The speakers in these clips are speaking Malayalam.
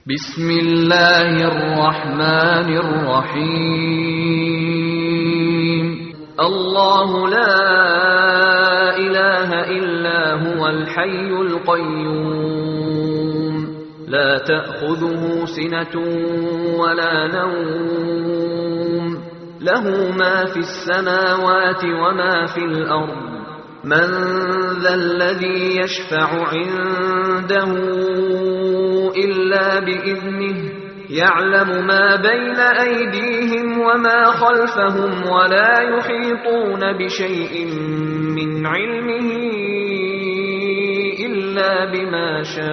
بسم الله الرحمن الرحيم الله لا إله إلا هو الحي القيوم لا تأخذه سنة ولا نوم له ما في السماوات وما في الأرض من ذا الذي يشفع عنده إلا بإذنه يعلم ما بين أيديهم وما خلفهم ولا يحيطون بشيء من علمه إلا بما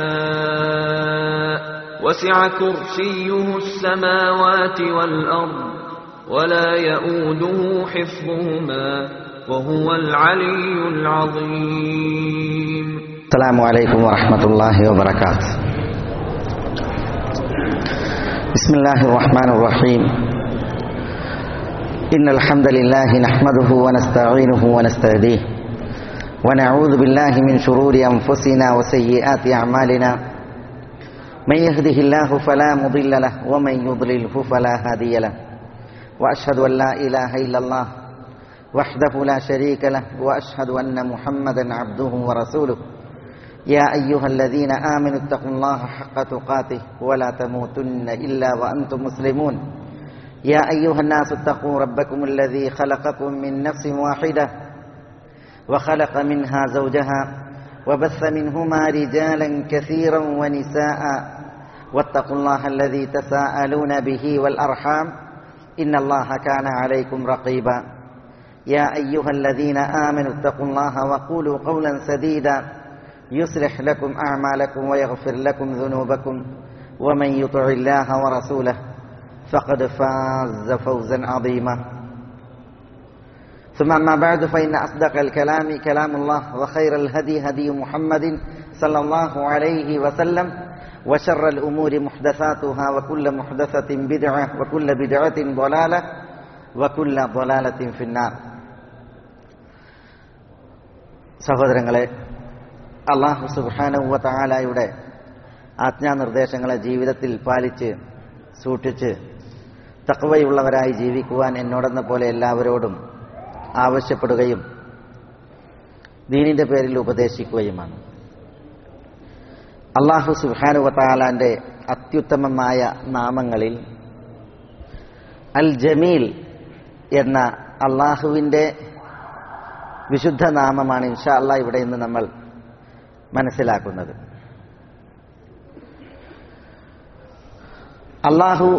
شاء وسع كرسيه السماوات والأرض ولا يؤوده حفظهما وهو العلي العظيم. السلام عليكم ورحمة الله وبركاته. بسم الله الرحمن الرحيم. إن الحمد لله نحمده ونستعينه ونستهديه ونعوذ بالله من شرور أنفسنا وسيئات أعمالنا من يهده الله فلا مضل له ومن يضلله فلا هادي له وأشهد أن لا إله إلا الله وحده لا شريك له وأشهد أن محمدا عبده ورسوله يا أيها الذين آمنوا اتقوا الله حق تقاته ولا تموتن إلا وأنتم مسلمون يا أيها الناس اتقوا ربكم الذي خلقكم من نفس واحدة وخلق منها زوجها وبث منهما رجالا كثيرا ونساء واتقوا الله الذي تساءلون به والأرحام إن الله كان عليكم رقيبا يا أيها الذين آمنوا اتقوا الله وقولوا قولا سديدا يصلح لكم أعمالكم ويغفر لكم ذنوبكم ومن يطع الله ورسوله فقد فاز فوزا عظيما ثم أما بعد فإن أصدق الكلام كلام الله وخير الهدي هدي محمد صلى الله عليه وسلم وشر الأمور محدثاتها وكل محدثة بدعة وكل بدعة ضلالة وكل ضلالة في النار. സഹോദരങ്ങളെ, അല്ലാഹു സുബ്ഹാനഹു വ തആലയുടെ ആജ്ഞാനിർദ്ദേശങ്ങളെ ജീവിതത്തിൽ പാലിച്ച് സൂക്ഷിച്ച് തഖ്വയുള്ളവരായി ജീവിക്കുവാൻ എന്നോടെന്ന പോലെ എല്ലാവരോടും ആവശ്യപ്പെടുകയും ദീനിന്റെ പേരിൽ ഉപദേശിക്കുകയുമാണ്. അല്ലാഹു സുബ്ഹാനഹു വ തആലയുടെ അത്യുത്തമമായ നാമങ്ങളിൽ അൽ ജമീൽ എന്ന അള്ളാഹുവിൻ്റെ വിശുദ്ധ നാമമാണ് ഇൻഷാ അല്ലാഹ് ഇവിടെ ഇന്ന് നമ്മൾ മനസ്സിലാക്കുന്നത്. അള്ളാഹു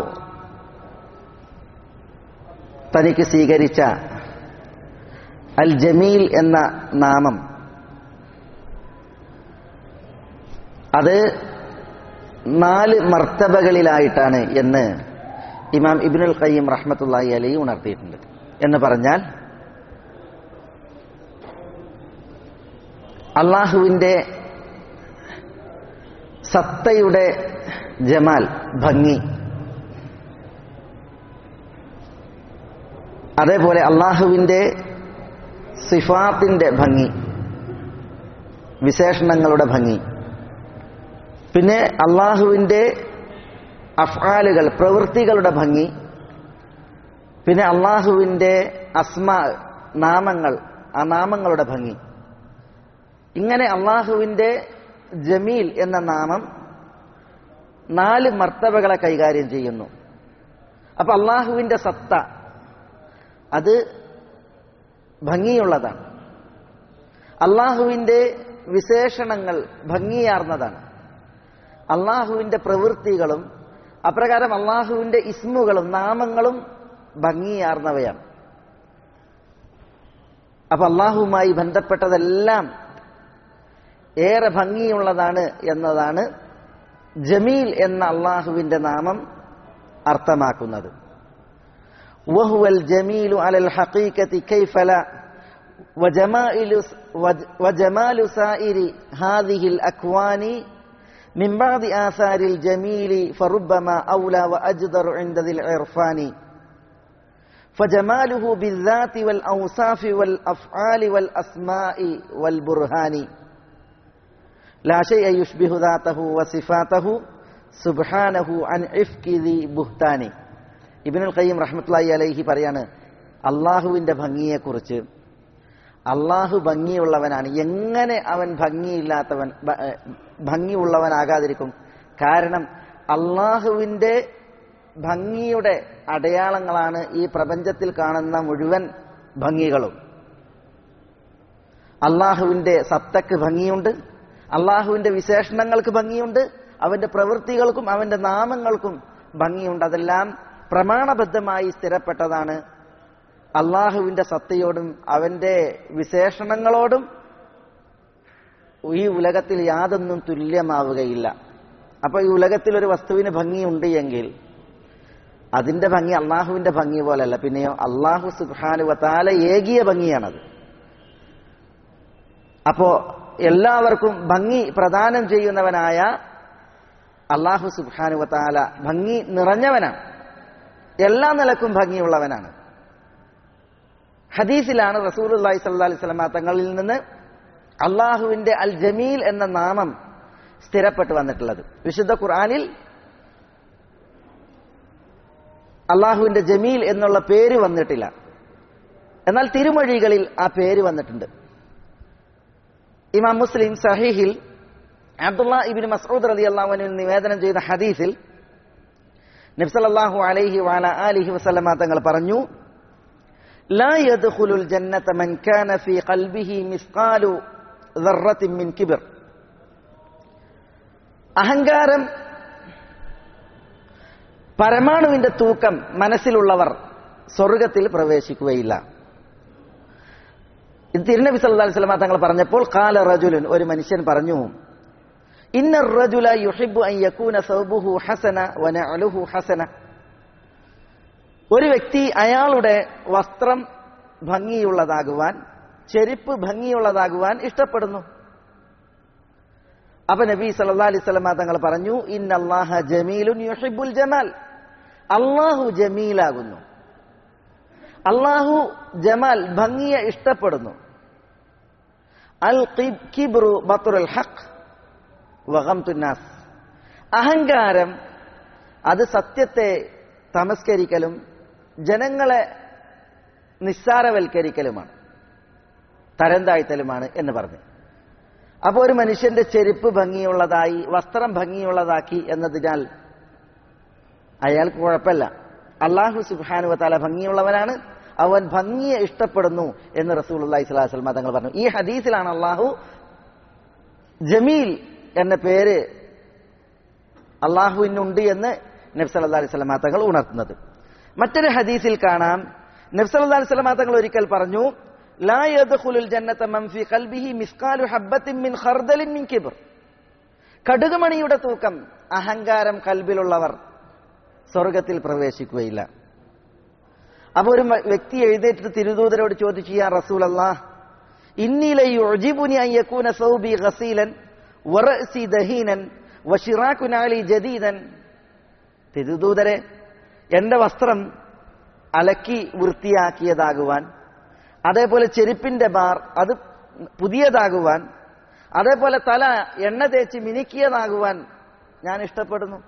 തനിക്ക് സ്വീകരിച്ച അൽ ജമീൽ എന്ന നാമം അത് 4 മർത്തബകളിലായിട്ടാണ് എന്ന് ഇമാം ഇബ്നുൽ ഖയ്യിം റഹ്മത്തുള്ളാഹി അലൈഹി ഉണർത്തിയിട്ടുണ്ട്. എന്ന് പറഞ്ഞാൽ അള്ളാഹുവിൻ്റെ സത്തയുടെ ജമാൽ, ഭംഗി, അതേപോലെ അള്ളാഹുവിൻ്റെ സിഫാത്തിന്റെ ഭംഗി, വിശേഷണങ്ങളുടെ ഭംഗി, പിന്നെ അള്ളാഹുവിൻ്റെ അഫ്ആലുകൾ, പ്രവൃത്തികളുടെ ഭംഗി, പിന്നെ അള്ളാഹുവിൻ്റെ അസ്മാ, നാമങ്ങൾ, ആ നാമങ്ങളുടെ ഭംഗി. ഇങ്ങനെ അള്ളാഹുവിൻ്റെ ജമീൽ എന്ന നാമം 4 മർത്തബകളെ കൈകാര്യം ചെയ്യുന്നു. അപ്പൊ അള്ളാഹുവിൻ്റെ സത്ത അത് ഭംഗിയുള്ളതാണ്, അള്ളാഹുവിൻ്റെ വിശേഷണങ്ങൾ ഭംഗിയാർന്നതാണ്, അള്ളാഹുവിൻ്റെ പ്രവൃത്തികളും അപ്രകാരം അള്ളാഹുവിൻ്റെ ഇസ്മുകളും നാമങ്ങളും ഭംഗിയാർന്നവയാണ്. അപ്പൊ അള്ളാഹുവുമായി ബന്ധപ്പെട്ടതെല്ലാം ഏറെ ഭംഗിയുള്ളതാണ് എന്നതാണ് ജമീൽ എന്ന അള്ളാഹുവിൻ്റെ നാമം അർത്ഥമാക്കുന്നത്. വഹുവൽ ജമീലു അലൽ ഹഖീഖതി കൈഫ ലാ വജമാലു സായിരി ഹാദിഹിൽ അക്വാനി من بعض آثار الجميل فربما أولى وأجدر عند ذي العرفان فجماله بالذات والأوصاف والأفعال والأسماء والبرهان لا شيء يشبه ذاته وصفاته സുബ്ഹാനഹു അൻ ഇഫ്കി ദി ബുഹ്താനി. ഇബ്നുൽ ഖയ്യിം റഹ്മത്തുള്ളാഹി അലൈഹി പറയാണ്, അള്ളാഹുവിന്റെ ഭംഗിയെക്കുറിച്ച്, അള്ളാഹു ഭംഗിയുള്ളവനാണ്, എങ്ങനെ അവൻ ഭംഗിയുള്ളവനാകാതിരിക്കും? കാരണം അള്ളാഹുവിന്റെ ഭംഗിയുടെ അടയാളങ്ങളാണ് ഈ പ്രപഞ്ചത്തിൽ കാണുന്ന മുഴുവൻ ഭംഗികളും. അള്ളാഹുവിന്റെ സത്തക്ക് ഭംഗിയുണ്ട്, അള്ളാഹുവിന്റെ വിശേഷണങ്ങൾക്ക് ഭംഗിയുണ്ട്, അവന്റെ പ്രവൃത്തികൾക്കും അവന്റെ നാമങ്ങൾക്കും ഭംഗിയുണ്ട്. അതെല്ലാം പ്രമാണബദ്ധമായി സ്ഥിരപ്പെട്ടതാണ്. അള്ളാഹുവിന്റെ സത്തയോടും അവന്റെ വിശേഷണങ്ങളോടും ഈ ഉലകത്തിൽ യാതൊന്നും തുല്യമാവുകയില്ല. അപ്പൊ ഈ ഉലകത്തിൽ ഒരു വസ്തുവിന് ഭംഗിയുണ്ട് എങ്കിൽ അതിന്റെ ഭംഗി അള്ളാഹുവിന്റെ ഭംഗി പോലല്ല. പിന്നെയോ അള്ളാഹു സുബ്ഹാനഹു വ തആല ഏകിയ ഭംഗിയാണത്. അപ്പോ എല്ലാവർക്കും ഭംഗി പ്രദാനം ചെയ്യുന്നവനായ അള്ളാഹു സുബ്ഹാനഹു വ തആല ഭംഗി നിറഞ്ഞവനാണ്, എല്ലാ നിലക്കും ഭംഗിയുള്ളവനാണ്. ഹദീസിലാണ് റസൂലുള്ളാഹി സ്വല്ലല്ലാഹി അലൈഹി വസല്ലം തങ്ങളിൽ നിന്ന് അള്ളാഹുവിന്റെ അൽ ജമീൽ എന്ന നാമം സ്ഥിരപ്പെട്ടു വന്നിട്ടുള്ളത്. വിശുദ്ധ ഖുർആനിൽ അള്ളാഹുവിന്റെ ജമീൽ എന്നുള്ള പേര് വന്നിട്ടില്ല, എന്നാൽ തിരുമൊഴികളിൽ ആ പേര് വന്നിട്ടുണ്ട്. ഇമാം മുസ്ലിം സഹീഹിൽ അബ്ദുല്ലാ ഇബ്നു മസ്ഊദ് റളിയല്ലാഹു അൻഹു നിവേദനം ചെയ്ത ഹദീസിൽ നബി സല്ലല്ലാഹു അലൈഹി വഅലാ ആലിഹി വസല്ലമ തങ്ങൾ പറഞ്ഞു, ലാ യദ്ഖുലുൽ ജന്നത മൻ കാന ഫീ ഖൽബിഹി മിസ്ഖാലു ദർറത്തിൻ മിൻ കിബ്ർ. അഹങ്കാരം, പരമാണുവിന്റെ തൂക്കം മനസ്സിലുള്ളവർ സ്വർഗത്തിൽ പ്രവേശിക്കുകയില്ല. ഇത് തിരുനബി സല്ലല്ലാഹു അലൈഹി വസല്ലം തങ്ങൾ പറഞ്ഞപ്പോൾ ഖാല റജുലുൻ, ഒരു മനുഷ്യൻ പറഞ്ഞു, ഇന്ന റജുല യുഹിബ്ബു അൻ യകൂന സൗബുഹു ഹസന വ നഅലുഹു ഹസന. ഒരു വ്യക്തി അയാളുടെ വസ്ത്രം ഭംഗിയുള്ളതാകുവാൻ, ചെരുപ്പ് ഭംഗിയുള്ളതാകുവാൻ ഇഷ്ടപ്പെടുന്നു. അപ്പൊ നബി സല്ലല്ലാഹു അലൈഹി വസല്ലം തങ്ങൾ പറഞ്ഞു, ഇന്നല്ലാഹ ജമീലുൻ യുഹിബ്ബുൽ ജമാൽ. അല്ലാഹു ജമീലാകുന്നു, അല്ലാഹു ജമാൽ ഭംഗിയെ ഇഷ്ടപ്പെടുന്നു. അൽ കിബ്റു ബത്റുൽ ഹഖ് വഗംതുൻ നാസ്. അഹങ്കാരം അത് സത്യത്തെ തമസ്കരിക്കലും ജനങ്ങളെ നിസ്സാരവൽക്കരിക്കലുമാണ്, തരം താഴ്ത്തലുമാണ് എന്ന് പറഞ്ഞു. അപ്പോൾ ഒരു മനുഷ്യന്റെ ചെരുപ്പ് ഭംഗിയുള്ളതായി, വസ്ത്രം ഭംഗിയുള്ളതാക്കി എന്നതിനാൽ അയാൾക്ക് കുഴപ്പമില്ല. അല്ലാഹു സുബ്ഹാനഹു വ തആല ഭംഗിയുള്ളവനാണ്, അവൻ ഭംഗിയെ ഇഷ്ടപ്പെടുന്നു എന്ന് റസൂലുള്ളാഹി സ്വല്ലല്ലാഹു അലൈഹി വസല്ലം തങ്ങൾ പറഞ്ഞു. ഈ ഹദീസിലാണ് അല്ലാഹു ജമീൽ എന്ന പേര് അല്ലാഹുവിനുണ്ട് എന്ന് നബി സല്ലല്ലാഹു അലൈഹി വസല്ലം തങ്ങൾ ഉണർത്തുന്നത്. മറ്റൊരു ഹദീസിൽ കാണാം, നബി സല്ലല്ലാഹു അലൈഹി വസല്ലം തങ്ങൾ ഒരിക്കൽ പറഞ്ഞു, ലാ യദ്ഖുലുൽ ജന്നത മൻ ഫീ ഖൽബിഹി മിസ്ഖാലു ഹബ്ബത്തിൻ മിൻ ഖർദലിൻ മിൻ കിബ്ർ. കടുകുമണിയുടെ തൂക്കം അഹങ്കാരം കൽബിലുള്ളവർ സ്വർഗത്തിൽ പ്രവേശിക്കുകയില്ല. അപ്പോൾ ഒരു വ്യക്തി എഴുന്നേറ്റ് തിരുദൂതരോട് ചോദിച്ചു, യാ റസൂലല്ലാഹ്, ഇന്നി ലയുഅ്ജിബുനി അൻ യകൂന സൗബി ഗസീലൻ വറഅസി ദഹീനൻ വശിറാകു നഅലി ജദീദൻ. തിരുദൂതരെ, എന്റെ വസ്ത്രം അലക്കി വൃത്തിയാക്കിയതാകുവാൻ, അതേപോലെ ചെരുപ്പിന്റെ ബാർ അത് പുതിയതാകുവാൻ, അതേപോലെ തല എണ്ണ തേച്ച് മിനുക്കിയതാകുവാൻ ഞാൻ ഇഷ്ടപ്പെടുന്നു.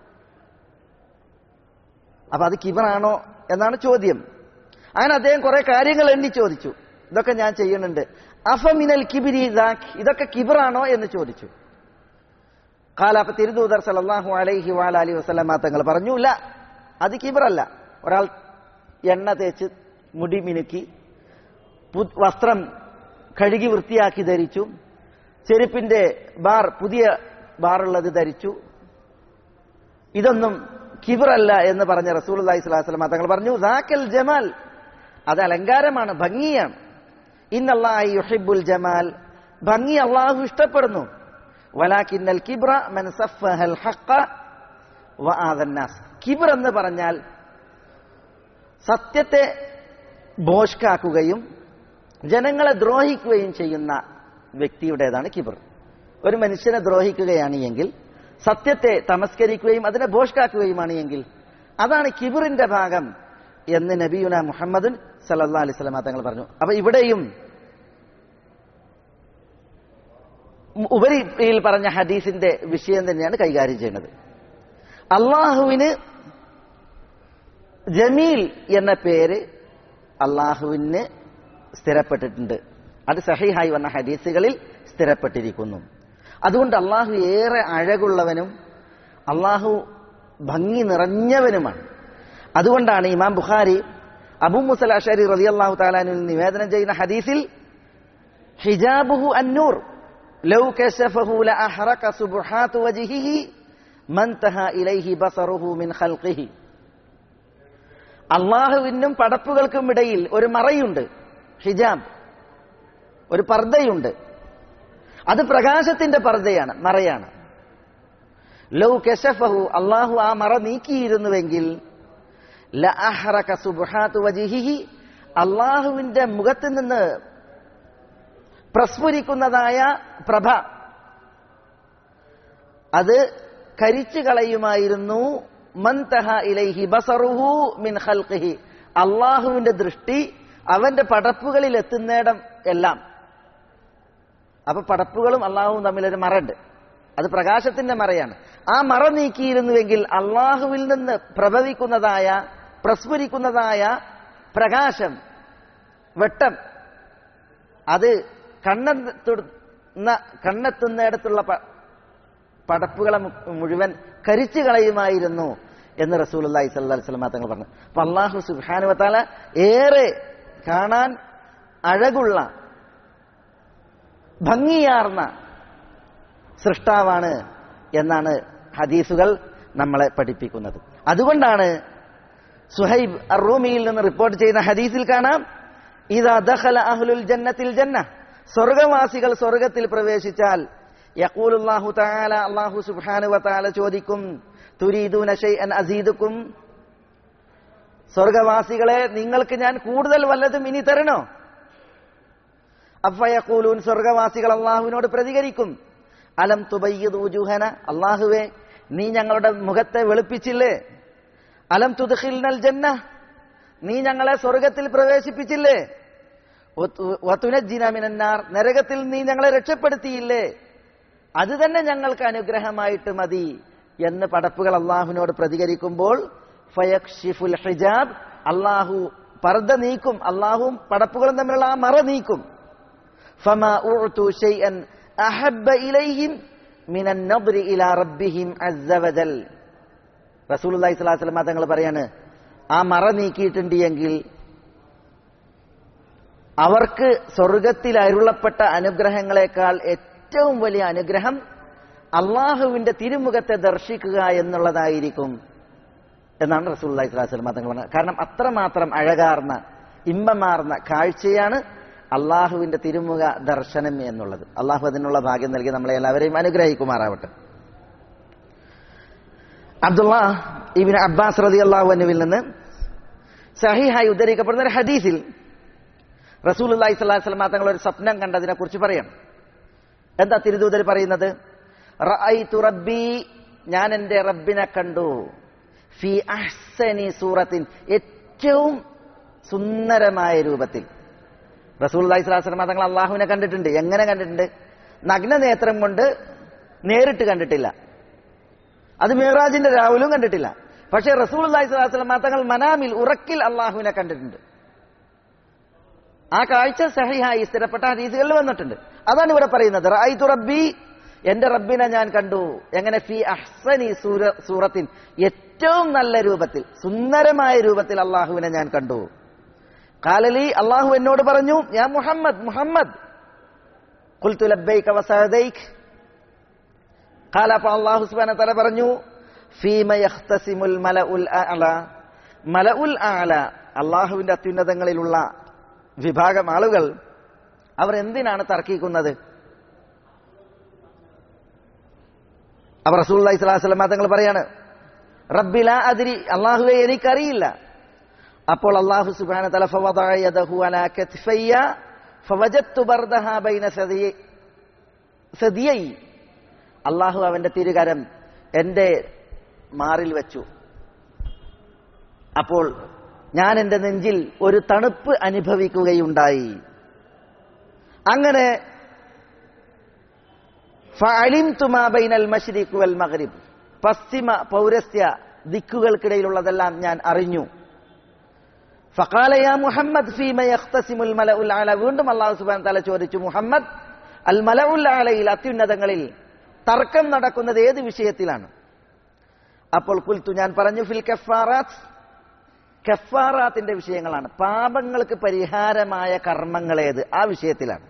അപ്പൊ അത് കിബറാണോ എന്നാണ് ചോദ്യം. അങ്ങനെ അദ്ദേഹം കുറെ കാര്യങ്ങൾ എണ്ണി ചോദിച്ചു, ഇതൊക്കെ ഞാൻ ചെയ്യുന്നുണ്ട്. അഫമിനൽ കിബിരി ദാക്, ഇതൊക്കെ കിബറാണോ എന്ന് ചോദിച്ചു. ഖാല, അപ്പൊ തിരുദൂതർ സല്ലല്ലാഹു അലൈഹി വഅലിഹി വസല്ലമ തങ്ങൾ പറഞ്ഞു, ല, അത് കിബറല്ല. ഒരാൾ എണ്ണ തേച്ച് മുടി മിനുക്കി, വസ്ത്രം കഴുകി വൃത്തിയാക്കി ധരിച്ചു, ചെരുപ്പിന്റെ ബാർ പുതിയ ബാറുള്ളത് ധരിച്ചു, ഇതൊന്നും കിബറല്ല എന്ന് പറഞ്ഞ റസൂലുള്ളാഹി സ്വല്ലല്ലാഹു അലൈഹി വസല്ലം തങ്ങൾ പറഞ്ഞു, ദാക്കൽ ജമാൽ, അത് അലങ്കാരമാണ്, ഭംഗിയാണ്. ഇന്നല്ലാഹ യുഹിബ്ബുൽ ജമാൽ, ഭംഗി അല്ലാഹു ഇഷ്ടപ്പെടുന്നു. വലാകിന്നൽ കിബ്ര മൻ സഫഹൽ ഹഖ വആദൻ നാസ്. കിബ്ർ എന്ന് പറഞ്ഞാൽ സത്യത്തെ ഭോഷ്കാക്കുകയും ജനങ്ങളെ ദ്രോഹിക്കുകയും ചെയ്യുന്ന വ്യക്തിയുടേതാണ് കിബ്ർ. ഒരു മനുഷ്യനെ ദ്രോഹിക്കുകയാണ് എങ്കിൽ, സത്യത്തെ തമസ്കരിക്കുകയും അതിനെ ഭോഷ്കാക്കുകയുമാണ് എങ്കിൽ, അതാണ് കിബ്റിന്റെ ഭാഗം എന്ന് നബിയുന മുഹമ്മദ് സല്ലല്ലാഹു അലൈഹി വസല്ലം തങ്ങൾ പറഞ്ഞു. അപ്പൊ ഇവിടെയും ഉപരിയിൽ പറഞ്ഞ ഹദീസിന്റെ വിഷയം തന്നെയാണ് കൈകാര്യം ചെയ്യുന്നത്. അള്ളാഹുവിന് ജമീൽ എന്ന പേര് അള്ളാഹുവിന് സ്ഥിരപ്പെട്ടിട്ടുണ്ട്. അത് സഹീഹായി വന്ന ഹദീസുകളിൽ സ്ഥിരപ്പെട്ടിരിക്കുന്നു. അതുകൊണ്ട് അള്ളാഹു ഏറെ അഴകുള്ളവനും അള്ളാഹു ഭംഗി നിറഞ്ഞവനുമാണ്. അതുകൊണ്ടാണ് ഇമാം ബുഖാരി അബൂ മൂസൽ അശ്അരി റളിയല്ലാഹു തആല അൻഹു നിവേദനം ചെയ്യുന്ന ഹദീസിൽ ഹിജാബുഹു അന്നൂർ ലൗ കശഫഹു ലഅഹറക സുബ്ഹാതു വജ്ഹിഹി മൻതഹ ഇലൈഹി ബസറുഹു മിൻ ഖൽഖിഹി. അള്ളാഹുവിനും പടപ്പുകൾക്കും ഇടയിൽ ഒരു മറയുണ്ട്, ഹിജാബ്, ഒരു പർദ്ദയുണ്ട്. അത് പ്രകാശത്തിന്റെ പർദ്ദയാണ്, മറയാണ്. ലൗ കശഫഹു, അള്ളാഹു ആ മറ നീക്കിയിരുന്നുവെങ്കിൽ ലഅഹറക സുബ്ഹാതു വജ്ഹിഹി, അള്ളാഹുവിന്റെ മുഖത്ത് നിന്ന് പ്രസ്ഫുരിക്കുന്നതായ പ്രഭ അത് കരിച്ചു കളയുമായിരുന്നു. മൻതഹ ഇലൈഹി ബസറുഹു മിൻ ഖൽഖിഹി, അള്ളാഹുവിന്റെ ദൃഷ്ടി അവന്റെ പടപ്പുകളിൽ എത്തുന്നിടം എല്ലാം. അപ്പൊ പടപ്പുകളും അള്ളാഹുവും തമ്മിലൊരു മറയുണ്ട്, അത് പ്രകാശത്തിന്റെ മറയാണ്. ആ മറ നീക്കിയിരുന്നുവെങ്കിൽ അള്ളാഹുവിൽ നിന്ന് പ്രഭവിക്കുന്നതായ പ്രസ്ഫുരിക്കുന്നതായ പ്രകാശം, വെട്ടം, അത് കണ്ണെത്തുന്നിടത്തുള്ള പടപ്പുകളെ മുഴുവൻ കരിച്ചു കളയുമായിരുന്നു എന്ന് റസൂലുള്ളാഹി സ്വല്ലല്ലാഹു അലൈഹി വസല്ലം തങ്ങൾ പറഞ്ഞു. അപ്പൊ അല്ലാഹു സുബ്ഹാനഹു വ തആല ഏറെ കാണാൻ അഴകുള്ള ഭംഗിയാർന്ന സൃഷ്ടാവാണ് എന്നാണ് ഹദീസുകൾ നമ്മളെ പഠിപ്പിക്കുന്നത്. അതുകൊണ്ടാണ് സുഹൈബ് അർ-റൂമിയിൽ നിന്ന് റിപ്പോർട്ട് ചെയ്യുന്ന ഹദീസിൽ കാണാം, ഇദാ ദഖല അഹ്ലുൽ ജന്നത്തിൽ ജന്ന, സ്വർഗവാസികൾ സ്വർഗത്തിൽ പ്രവേശിച്ചാൽ യഖൂലുല്ലാഹു തആല, അല്ലാഹു സുബ്ഹാനഹു വ തആല ചോദിക്കും, തുരീദൂന ശൈഅൻ അസീദുക്കും, സ്വർഗവാസികളെ നിങ്ങൾക്ക് ഞാൻ കൂടുതൽ വല്ലതും ഇനി തരണോ? അഫയഖൂലൂൻ, സ്വർഗവാസികൾ അല്ലാഹുവിനോട് പ്രതികരിക്കും, അലം തുബയ്യിദ് വുജൂഹന, അല്ലാഹുവേ നീ ഞങ്ങളുടെ മുഖത്തെ വെളുപ്പിച്ചില്ലേ? അലം തുദ്ഖിൽനൽ ജന്ന, നീ ഞങ്ങളെ സ്വർഗത്തിൽ പ്രവേശിപ്പിച്ചില്ലേ? വതുനജ്ജിന മിനന്നാർ, നരകത്തിൽ നീ ഞങ്ങളെ രക്ഷപ്പെടുത്തിയില്ലേ? അത് തന്നെ ഞങ്ങൾക്ക് അനുഗ്രഹമായിട്ട് മതി എന്ന് പടപ്പുകൾ അള്ളാഹുവിനോട് പ്രതികരിക്കുമ്പോൾ ഫയക്ഷിഫുൽ ഹിജാബ്, അള്ളാഹു പർദ്ദ നീക്കും, അള്ളാഹുവും പടപ്പുകളും തമ്മിലുള്ള ആ മറ നീക്കും. ഫമാ ഉഅതു ശൈഅൻ അഹബ്ബ ഇലൈഹിം മിനൻ നദ്രി ഇലാ റബ്ബിഹിം അസ്സ വജൽ. റസൂലുള്ളാഹി സ്വല്ലല്ലാഹു അലൈഹി വസല്ലം തങ്ങൾ പറയാണ്, ആ മറ നീക്കിയിട്ടുണ്ട് എങ്കിൽ അവർക്ക് സ്വർഗത്തിൽ അരുളപ്പെട്ട അനുഗ്രഹങ്ങളെക്കാൾ ഏറ്റവും വലിയ അനുഗ്രഹം അള്ളാഹുവിന്റെ തിരുമുഖത്തെ ദർശിക്കുക എന്നുള്ളതായിരിക്കും എന്നാണ് റസൂലുള്ളാഹി സ്വല്ലല്ലാഹു അലൈഹി വസല്ലം തങ്ങൾ പറഞ്ഞത്. കാരണം അത്രമാത്രം അഴകാർന്ന ഇമ്പമാർന്ന കാഴ്ചയാണ് അള്ളാഹുവിന്റെ തിരുമുഖ ദർശനം എന്നുള്ളത്. അള്ളാഹു അതിനുള്ള ഭാഗ്യം നൽകി നമ്മളെ എല്ലാവരെയും അനുഗ്രഹിക്കുമാറാവട്ടെ. അബ്ദുല്ലാഹ് ഇബ്നു അബ്ബാസ് റളിയല്ലാഹു അൻഹുവിൽ നിന്ന് സഹീഹായി ഉദ്ധരിക്കപ്പെടുന്ന ഒരു ഹദീസിൽ റസൂലുള്ളാഹി സ്വല്ലല്ലാഹു അലൈഹി വസല്ലം തങ്ങൾ ഒരു സ്വപ്നം കണ്ടതിനെ കുറിച്ച് പറയും. എന്താ തിരുദൂതർ പറയുന്നത്? റഅയ്തു റബ്ബി, ഞാൻ എന്റെ റബ്ബിനെ കണ്ടു, ഫി അഹ്സനി സൂറത്തിൻ, ഏറ്റവും സുന്ദരമായ രൂപത്തിൽ. റസൂലുള്ളാഹി സ്വല്ലല്ലാഹു അലൈഹി വസല്ലം തങ്ങൾ അല്ലാഹുവിനെ കണ്ടിട്ടുണ്ട്. എങ്ങനെ കണ്ടിട്ടുണ്ട്? നഗ്ന നേത്രം കൊണ്ട് നേരിട്ട് കണ്ടിട്ടില്ല, അത് മിഅ്റാജിന്റെ രാവിലും കണ്ടിട്ടില്ല. പക്ഷേ റസൂലുള്ളാഹി സ്വല്ലല്ലാഹു അലൈഹി വസല്ലം തങ്ങൾ മനാമിൽ, ഉറക്കിൽ അല്ലാഹുവിനെ കണ്ടിട്ടുണ്ട്. ആ കാഴ്ച സഹിഹായി സ്ഥിരപ്പെട്ട ഹദീസുകളിൽ വന്നിട്ടുണ്ട്. അതാണ് ഇവിടെ പറയുന്നത്, റഅയ്തു റബ്ബി, എന്റെ റബ്ബിനെ ഞാൻ കണ്ടു. എങ്ങനെ? ഫി അഹ്സനി സൂറത്തിൻ, ഏറ്റവും നല്ല രൂപത്തിൽ, സുന്ദരമായ രൂപത്തിൽ അല്ലാഹുവിനെ ഞാൻ കണ്ടു. ഖാലലി, അല്ലാഹു എന്നോട് പറഞ്ഞു, യാ മുഹമ്മദ്, മുഹമ്മദ്. ഖുൽതു ലബ്ബൈക വസഅദൈക. ഖാല, അപ്പോൾ അല്ലാഹു സുബ്ഹാനഹു വ തആല പറഞ്ഞു, ഫീമ യഖ്തസിമുൽ മലഉൽ അഅല, മലഉൽ അഅല, അല്ലാഹുവിന്റെ അത്യുന്നതങ്ങളിലുള്ള വിഭാഗം ആളുകൾ അവർ എന്തിനാണ് തർക്കിക്കുന്നത്? അപ്പോൾ റസൂലുള്ളാഹി സ്വല്ലല്ലാഹു അലൈഹി വസല്ലം തങ്ങൾ പറയാണ്, റബ്ബി ലാ അദ്രി, അല്ലാഹുവേ എനിക്കറിയില്ല. അപ്പോൾ അല്ലാഹു സുബ്ഹാനഹു വ തആല ഫവദഅ യദഹു അലാ കത്ഫയ്യ ഫവജദ്തു ബർദഹാ ബൈന സദിയൈ, അല്ലാഹു അവന്റെ തിരുകരം എന്റെ മാറിൽ വെച്ചു. അപ്പോൾ ഞാൻ എന്റെ നെഞ്ചിൽ ഒരു തണുപ്പ് അനുഭവിക്കുകയുണ്ടായി. അങ്ങനെ ഫഅലിംതു മാ ബൈനൽ മശ്രിഖി വൽ മഗ്രിബ്, പശ്ചിമ പൗരസ്ത്യ ദിക്കുകൾക്കിടയിലുള്ളതെല്ലാം ഞാൻ അറിഞ്ഞു. ഫഖാല യാ മുഹമ്മദ് ഫീമ യഖ്തസിമുൽ മലഉൽ അല. വീണ്ടും അല്ലാഹു സുബ്ഹാനഹു വതആല ചോദിച്ചു, മുഹമ്മദ്, അൽ മലഉൽ അലയിൽ, അത്യുന്നതങ്ങളിൽ തർക്കം നടക്കുന്നത് ഏത് വിഷയത്തിലാണ്? അപ്പോൾ ഖുൽതു, ഞാൻ പറഞ്ഞു, ഫിൽ കഫാറാത്ത്, കഫാറാത്തിന്റെ വിഷയങ്ങളാണ്. പാപങ്ങൾക്ക് പരിഹാരമായ കർമ്മങ്ങളേത്, ആ വിഷയത്തിലാണ്.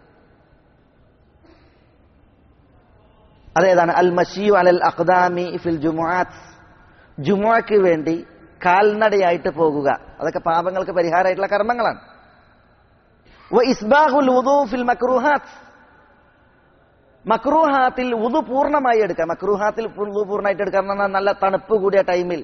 അതേതാണ്? അൽ മശിയു അലൽ അഖ്ദാമി ഫിൽ ജുമുഅത്ത്, ജുമുഅക്ക് വേണ്ടി കാൽനടയായിട്ട് പോകുക, അതൊക്കെ പാപങ്ങൾക്ക് പരിഹാരമായിട്ടുള്ള കർമ്മങ്ങളാണ്. വ ഇസ്ബാഹുൽ വുദൂ ഫിൽ മക്റൂഹാത്ത്, മക്റൂഹാത്തിൽ വുദു പൂർണ്ണമായി എടുക്കുക. മക്റൂഹാത്തിൽ വുദു പൂർണ്ണമായിട്ട് എടുക്കുക എന്ന് പറഞ്ഞാൽ നല്ല തണുപ്പ് കൂടിയ ടൈമിൽ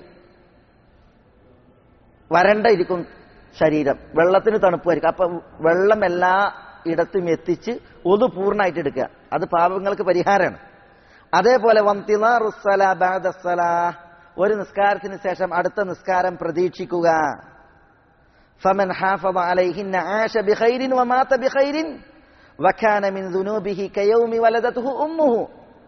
വരണ്ട ഇരിക്കും ശരീരം, വെള്ളത്തിന് തണുപ്പായിരിക്കും. അപ്പൊ വെള്ളം എല്ലാ ഇടത്തും എത്തിച്ച് വുദു പൂർണ്ണമായിട്ട് എടുക്കുക, അത് പാപങ്ങൾക്ക് പരിഹാരമാണ്. അതേപോലെ വന്തിളാറുസ്സലാ ബഅദസ്സലാഹ്, ഒരു നിസ്കാരത്തിന് ശേഷം അടുത്ത നിസ്കാരം പ്രതീക്ഷിക്കുക. ഫമൻ ഹാഫദ അലൈഹിന്ന ആശ ബിഖൈരിൻ വമാത ബിഖൈരിൻ വകാന മിൻ ദുനൂബിഹി കയൗമി വലദതുഹു ഉമ്മുഹു.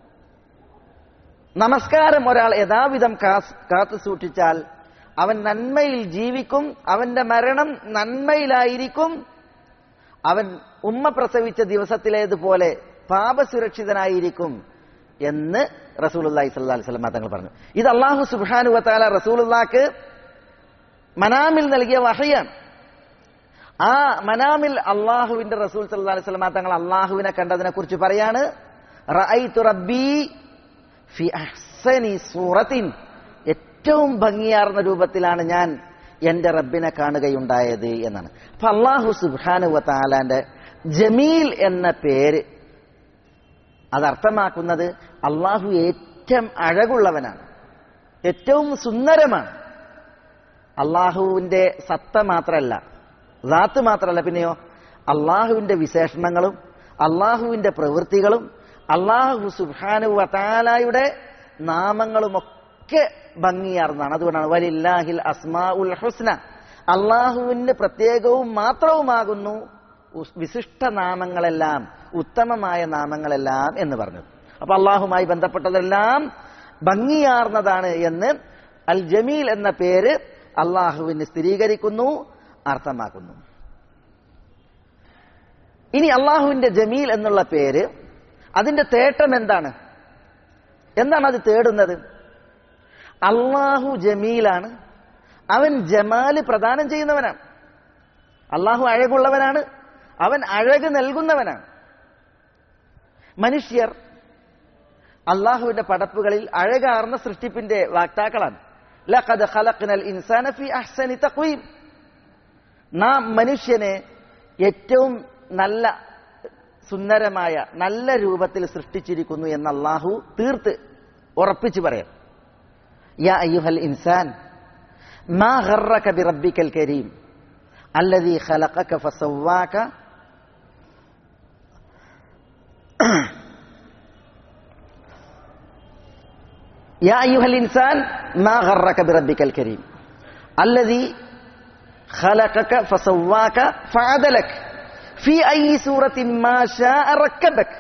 നമസ്കാരം ഒരാൾ യഥാവിധം കാത്തു സൂക്ഷിച്ചാൽ അവൻ നന്മയിൽ ജീവിക്കും, അവന്റെ മരണം നന്മയിലായിരിക്കും, അവൻ ഉമ്മ പ്രസവിച്ച ദിവസത്തിലേതുപോലെ പാപസുരക്ഷിതനായിരിക്കും എന്ന് റസൂലുള്ളാഹി സ്വല്ലല്ലാഹു അലൈഹി വസല്ലം തങ്ങൾ പറഞ്ഞു. ഇത് അല്ലാഹു സുബ്ഹാനഹു വ തആല റസൂലുള്ളാഹിക്ക് മനാമിൽ നൽകിയ വഹയാണ്. ആ മനാമിൽ അള്ളാഹുവിന്റെ റസൂൽ സല്ലല്ലാഹു അലൈഹി വസല്ലം തങ്ങൾ അള്ളാഹുവിനെ കണ്ടതിനെ കുറിച്ച് പറയാണ്, റഅയ്തു റബ്ബി ഫി അഹ്സനി സൂറത്തിൻ, ഏറ്റവും ഭംഗിയാർന്ന രൂപത്തിലാണ് ഞാൻ എന്റെ റബ്ബിനെ കാണുകയുണ്ടായത് എന്നാണ്. അപ്പൊ അള്ളാഹു സുബ്ഹാനഹു വ തആലാന്റെ ജമീൽ എന്ന പേര് അതർത്ഥമാക്കുന്നത് അള്ളാഹു ഏറ്റവും അഴകുള്ളവനാണ്, ഏറ്റവും സുന്ദരമാണ്. അള്ളാഹുവിന്റെ സത്ത മാത്രമല്ല, ദാത്ത് മാത്രമല്ല, പിന്നെയോ അള്ളാഹുവിന്റെ വിശേഷണങ്ങളും അള്ളാഹുവിന്റെ പ്രവൃത്തികളും അള്ളാഹു സുബ്ഹാനഹു വ തആലയുടെ നാമങ്ങളുമൊക്കെ ഭംഗിയാർന്നതാണ്. അതുകൊണ്ടാണ് വലില്ലാഹിൽ അസ്മാഉൽ ഹുസ്ന, അള്ളാഹുവിന് പ്രത്യേകവും മാത്രവുമാകുന്നു വിശിഷ്ട നാമങ്ങളെല്ലാം, ഉത്തമമായ നാമങ്ങളെല്ലാം എന്ന് പറഞ്ഞത്. അപ്പൊ അള്ളാഹുമായി ബന്ധപ്പെട്ടതെല്ലാം ഭംഗിയാർന്നതാണ് എന്ന് അൽ ജമീൽ എന്ന പേര് അള്ളാഹുവിന് സ്ഥിരീകരിക്കുന്നു, അർത്ഥമാക്കുന്നു. ഇനി അള്ളാഹുവിന്റെ ജമീൽ എന്നുള്ള പേര്, അതിന്റെ തേട്ടം എന്താണ്? എന്താണ് അത് തേടുന്നത്? അള്ളാഹു ജമീലാണ്, അവൻ ജമാല് പ്രദാനം ചെയ്യുന്നവനാണ്. അള്ളാഹു അഴകുള്ളവനാണ്, അവൻ അഴക് നൽകുന്നവനാണ്. മനുഷ്യർ അള്ളാഹുവിന്റെ പടപ്പുകളിൽ അഴകാർന്ന സൃഷ്ടിപ്പിന്റെ വാക്താക്കളാണ്. ലഖദ് ഖലഖ്നൽ ഇൻസാന ഫീ അഹ്സനി തഖ്വീം, നാം മനുഷ്യനെ ഏറ്റവും നല്ല സുന്ദരമായ നല്ല രൂപത്തിൽ സൃഷ്ടിച്ചിരിക്കുന്നു എന്ന് അള്ളാഹു തീർത്ത് ഉറപ്പിച്ചു പറയാം. യാ അയ്യുഹൽ ഇൻസാൻ മാ ഗർറക ബിറബ്ബിക്കൽ കരീം അല്ലദീ ഖലഖക ഫസവ്വാക യാ അയ്യുഹൽ ഇൻസാൻ മാ ഗർറക ബിറബ്ബിക്കൽ കരീം അല്ലദീ ഖലഖക ഫസവ്വാക ഫഅദലക ഫീ അയ്യി സൂറത്തിൻ മാ ശാഅ റക്കബക.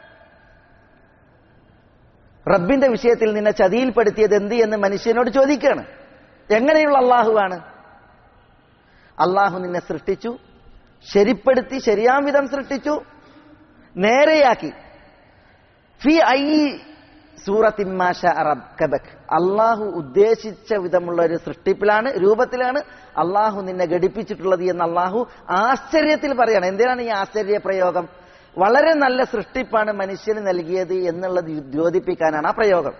റബ്ബിന്റെ വിഷയത്തിൽ നിന്നെ ചതിയിൽപ്പെടുത്തിയത് എന്ത് എന്ന് മനുഷ്യനോട് ചോദിക്കുകയാണ്. എങ്ങനെയുള്ള അള്ളാഹുവാണ്? അള്ളാഹു നിന്നെ സൃഷ്ടിച്ചു, ശരിപ്പെടുത്തി, ശരിയാം വിധം സൃഷ്ടിച്ചു, നേരെയാക്കി. ഫീ അയ്യി സൂറത്തിൻ മാ ശാഅ റക്കബക, അള്ളാഹു ഉദ്ദേശിച്ച വിധമുള്ള ഒരു സൃഷ്ടിപ്പിലാണ്, രൂപത്തിലാണ് അള്ളാഹു നിന്നെ ഘടിപ്പിച്ചിട്ടുള്ളത് എന്ന് അള്ളാഹു ആശ്ചര്യത്തിൽ പറയാണ്. എന്തിനാണ് ഈ ആശ്ചര്യ പ്രയോഗം? വളരെ നല്ല സൃഷ്ടിപ്പാണ് മനുഷ്യന് നൽകിയത് എന്നുള്ളത് ദ്യോതിപ്പിക്കാനാണ് ആ പ്രയോഗം.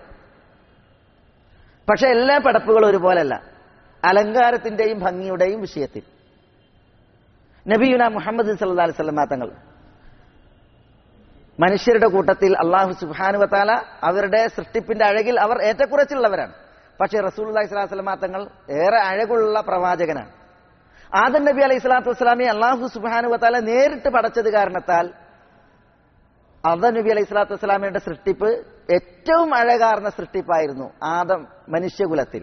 പക്ഷെ എല്ലാ പടപ്പുകളും ഒരുപോലല്ല, അലങ്കാരത്തിന്റെയും ഭംഗിയുടെയും വിഷയത്തിൽ. നബിയുന മുഹമ്മദ് സല്ലല്ലാഹു അലൈഹി വസല്ലം തങ്ങൾ മനുഷ്യരുടെ കൂട്ടത്തിൽ അല്ലാഹു സുബ്ഹാനഹു വ തആല അവരുടെ സൃഷ്ടിപ്പിന്റെ അഴകിൽ അവർ ഏറ്റക്കുറച്ചിലുള്ളവരാണ്. പക്ഷേ റസൂലുള്ളാഹി സ്വല്ലല്ലാഹു അലൈഹി വസല്ലം തങ്ങൾ ഏറെ അഴകുള്ള പ്രവാചകനാണ്. ആദം നബി അലൈഹി സ്വലാത്തു വസ്സലാമെ അല്ലാഹു സുബ്ഹാനഹു വ തആല നേരിട്ട് പടച്ചത് കാരണത്താൽ ആദം നബി അലൈഹി സ്വലാത്തു വസ്സലാമയുടെ സൃഷ്ടിപ്പ് ഏറ്റവും അഴകാർന്ന സൃഷ്ടിപ്പായിരുന്നു ആദം മനുഷ്യകുലത്തിൽ.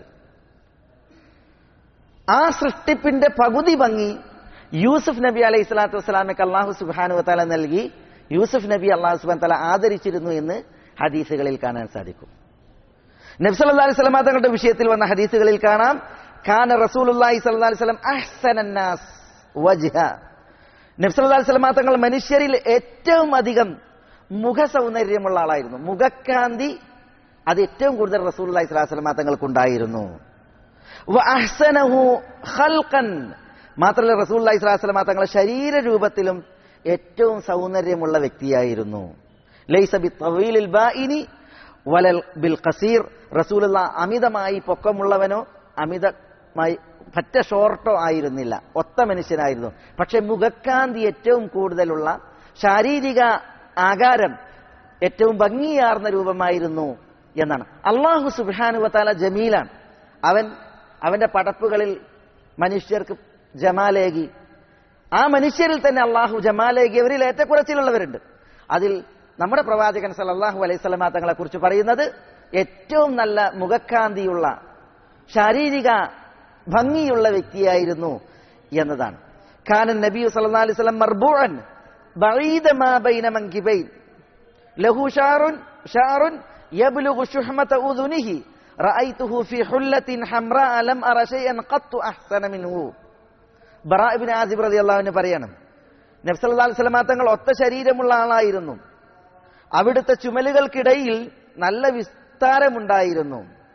ആ സൃഷ്ടിപ്പിന്റെ പകുതി ഭംഗി യൂസുഫ് നബി അലൈഹി സ്വലാത്തു വസ്സലാമയ്ക്ക് അല്ലാഹു സുബ്ഹാനഹു വ തആല നൽകി. യൂസുഫ് നബി അല്ലാഹു സുബ്ഹാനഹു വ തആല ആദരിച്ചിരുന്നു എന്ന് ഹദീസുകളിൽ കാണാൻ സാധിക്കും. നബി സല്ലല്ലാഹു അലൈഹി വസല്ലം തങ്ങളുടെ വിഷയത്തിൽ വന്ന ഹദീസുകളിൽ കാണാം, കാന റസൂലുള്ളാഹി സ്വല്ലല്ലാഹു അലൈഹി വസല്ലം അഹ്സനന്നാസ് വജ്ഹ. നബി സല്ലല്ലാഹു അലൈഹി വസല്ലം തങ്ങൾ മനുഷ്യരിൽ ഏറ്റവും അധികം മുഖ സൗന്ദര്യമുള്ള ആളായിരുന്നു. മുഖക്കാന്തി അത് ഏറ്റവും കൂടുതൽ റസൂലുള്ളാഹി സ്വല്ലല്ലാഹു അലൈഹി വസല്ലം തങ്ങൾക്കുണ്ടായിരുന്നു. വ അഹ്സനഹു ഖൽഖൻ, മാത്രമല്ല റസൂലുള്ളാഹി സ്വല്ലല്ലാഹു അലൈഹി വസല്ലം തങ്ങളുടെ ശരീര രൂപത്തിലും ഏറ്റവും സൗന്ദര്യമുള്ള വ്യക്തിയായിരുന്നു. ലൈസ ബിത്തവീലിൽ ബാഇനി വലൽ ബിൽ ഖസീർ, റസൂലുള്ളാഹി അമിതമായി പൊക്കമുള്ളവനോ അമിതമായി പറ്റ ഷോർട്ടോ ആയിരുന്നില്ല, ഒത്ത മനുഷ്യനായിരുന്നു. പക്ഷെ മുഖക്കാന്തി ഏറ്റവും കൂടുതലുള്ള, ശാരീരിക ആകാരം ഏറ്റവും ഭംഗിയാർന്ന രൂപമായിരുന്നു എന്നാണ്. അല്ലാഹു സുബ്ഹാനഹു വ തആല ജമീലാണ്. അവന്റെ പടപ്പുകളിൽ മനുഷ്യർക്ക് ജമാലേകി. ആ മനുഷ്യരിൽ തന്നെ അള്ളാഹു ജമാലേകിയവരിൽ ഏറ്റക്കുറച്ചിലുള്ളവരുണ്ട്. അതിൽ നമ്മുടെ പ്രവാചകൻ സല്ലല്ലാഹു അലൈഹി വസല്ലം തങ്ങളെ കുറിച്ച് പറയുന്നത് ഏറ്റവും നല്ല മുഖക്കാന്തിയുള്ള, ശാരീരിക ഭംഗിയുള്ള വ്യക്തിയായിരുന്നു എന്നതാണ്. കാന നബി സല്ലല്ലാഹു അലൈഹി വസല്ലം മർബൂഅൻ ബഈദ മാ ബൈന മൻകിബൈൻ ലഹു ഷാറുൻ യബ്ലുഗു ശുഹ്മത ഉദുനിഹി റഅയ്തുഹു ഫീ ഹുല്ലത്തിൻ ഹംറാ ലം അറ ശൈഅൻ ഖത്തു അഹ്സന മിൻഹു. ബറാ ഇബ്നു ആസിബ് റളിയല്ലാഹു അൻഹു പറയാണ്, നബി സല്ലല്ലാഹു അലൈഹി വസല്ലം തങ്ങൾ ഒത്ത ശരീരമുള്ള ആളായിരുന്നു. അവിടുത്തെ ചുമലുകൾക്കിടയിൽ നല്ല വിസ്താരമുണ്ടായിരുന്നു.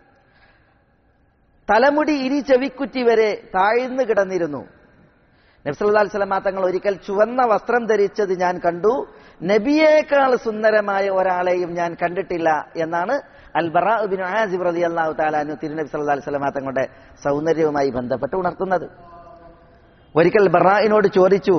തലമുടി ഇനി ചെവിക്കുറ്റി വരെ താഴ്ന്നു കിടന്നിരുന്നു. നബി സല്ലല്ലാഹു അലൈഹി വസല്ലം തങ്ങൾ ഒരിക്കൽ ചുവന്ന വസ്ത്രം ധരിച്ചത് ഞാൻ കണ്ടു. നബിയേക്കാൾ സുന്ദരമായ ഒരാളെയും ഞാൻ കണ്ടിട്ടില്ല എന്നാണ് അൽ ബറാ ഇബ്നു ആസിബ് റളിയല്ലാഹു തആല അൻഹു തിരുനബി സല്ലല്ലാഹു അലൈഹി വസല്ലം തങ്ങളുടെ സൗന്ദര്യവുമായി ബന്ധപ്പെട്ട് ഉണർത്തുന്നത്. ഒരിക്കൽ ബറാഇനോട് ചോദിച്ചു,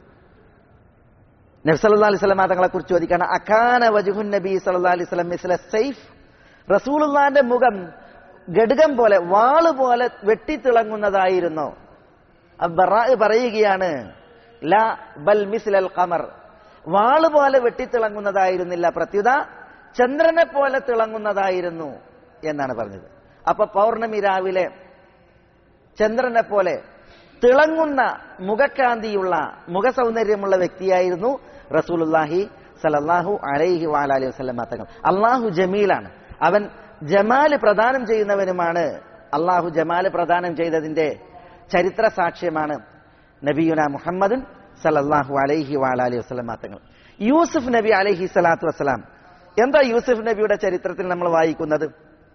നബി സല്ലല്ലാഹു അലൈഹി വസല്ലം തങ്ങളെ കുറിച്ച് ചോദിക്കാണ്, അകാന വജ്ഹുൻ നബി സല്ലല്ലാഹു അലൈഹി വസല്ലം മിസ്ല സൈഫ്, റസൂലുള്ളാഹിന്റെ മുഖം ഘടകം പോലെ, വാള് പോലെ വെട്ടിത്തിളങ്ങുന്നതായിരുന്നു. ബറാ പറയുകയാണ്, ലാ ബൽ മിസ്ലൽ ഖമർ, വാള് പോലെ വെട്ടിത്തിളങ്ങുന്നതായിരുന്നില്ല, പ്രത്യുത ചന്ദ്രനെ പോലെ തിളങ്ങുന്നതായിരുന്നു എന്നാണ് പറഞ്ഞത്. അപ്പൊ പൗർണമി രാവിലെ ചന്ദ്രനെ പോലെ തിളങ്ങുന്ന മുഖക്കാന്തിയുള്ള, മുഖസൗന്ദര്യമുള്ള വ്യക്തിയായിരുന്നു റസൂലുള്ളാഹി സല്ലല്ലാഹു അലൈഹി വഅലിഹി വസല്ലം തങ്ങൾ. അല്ലാഹു ജമീലാണ്, അവൻ ജമാല് പ്രദാനം ചെയ്യുന്നവനുമാണ്. അല്ലാഹു ജമാല് പ്രദാനം ചെയ്തതിന്റെ ചരിത്ര സാക്ഷ്യമാണ് നബിയുന മുഹമ്മദ് സല്ലല്ലാഹു അലൈഹി വഅലിഹി വസല്ലം തങ്ങൾ. യൂസുഫ് നബി അലൈഹി സ്വലാത്തു വസ്സലാം, എന്താ യൂസുഫ് നബിയുടെ ചരിത്രത്തിൽ നമ്മൾ വായിക്കുന്നത്?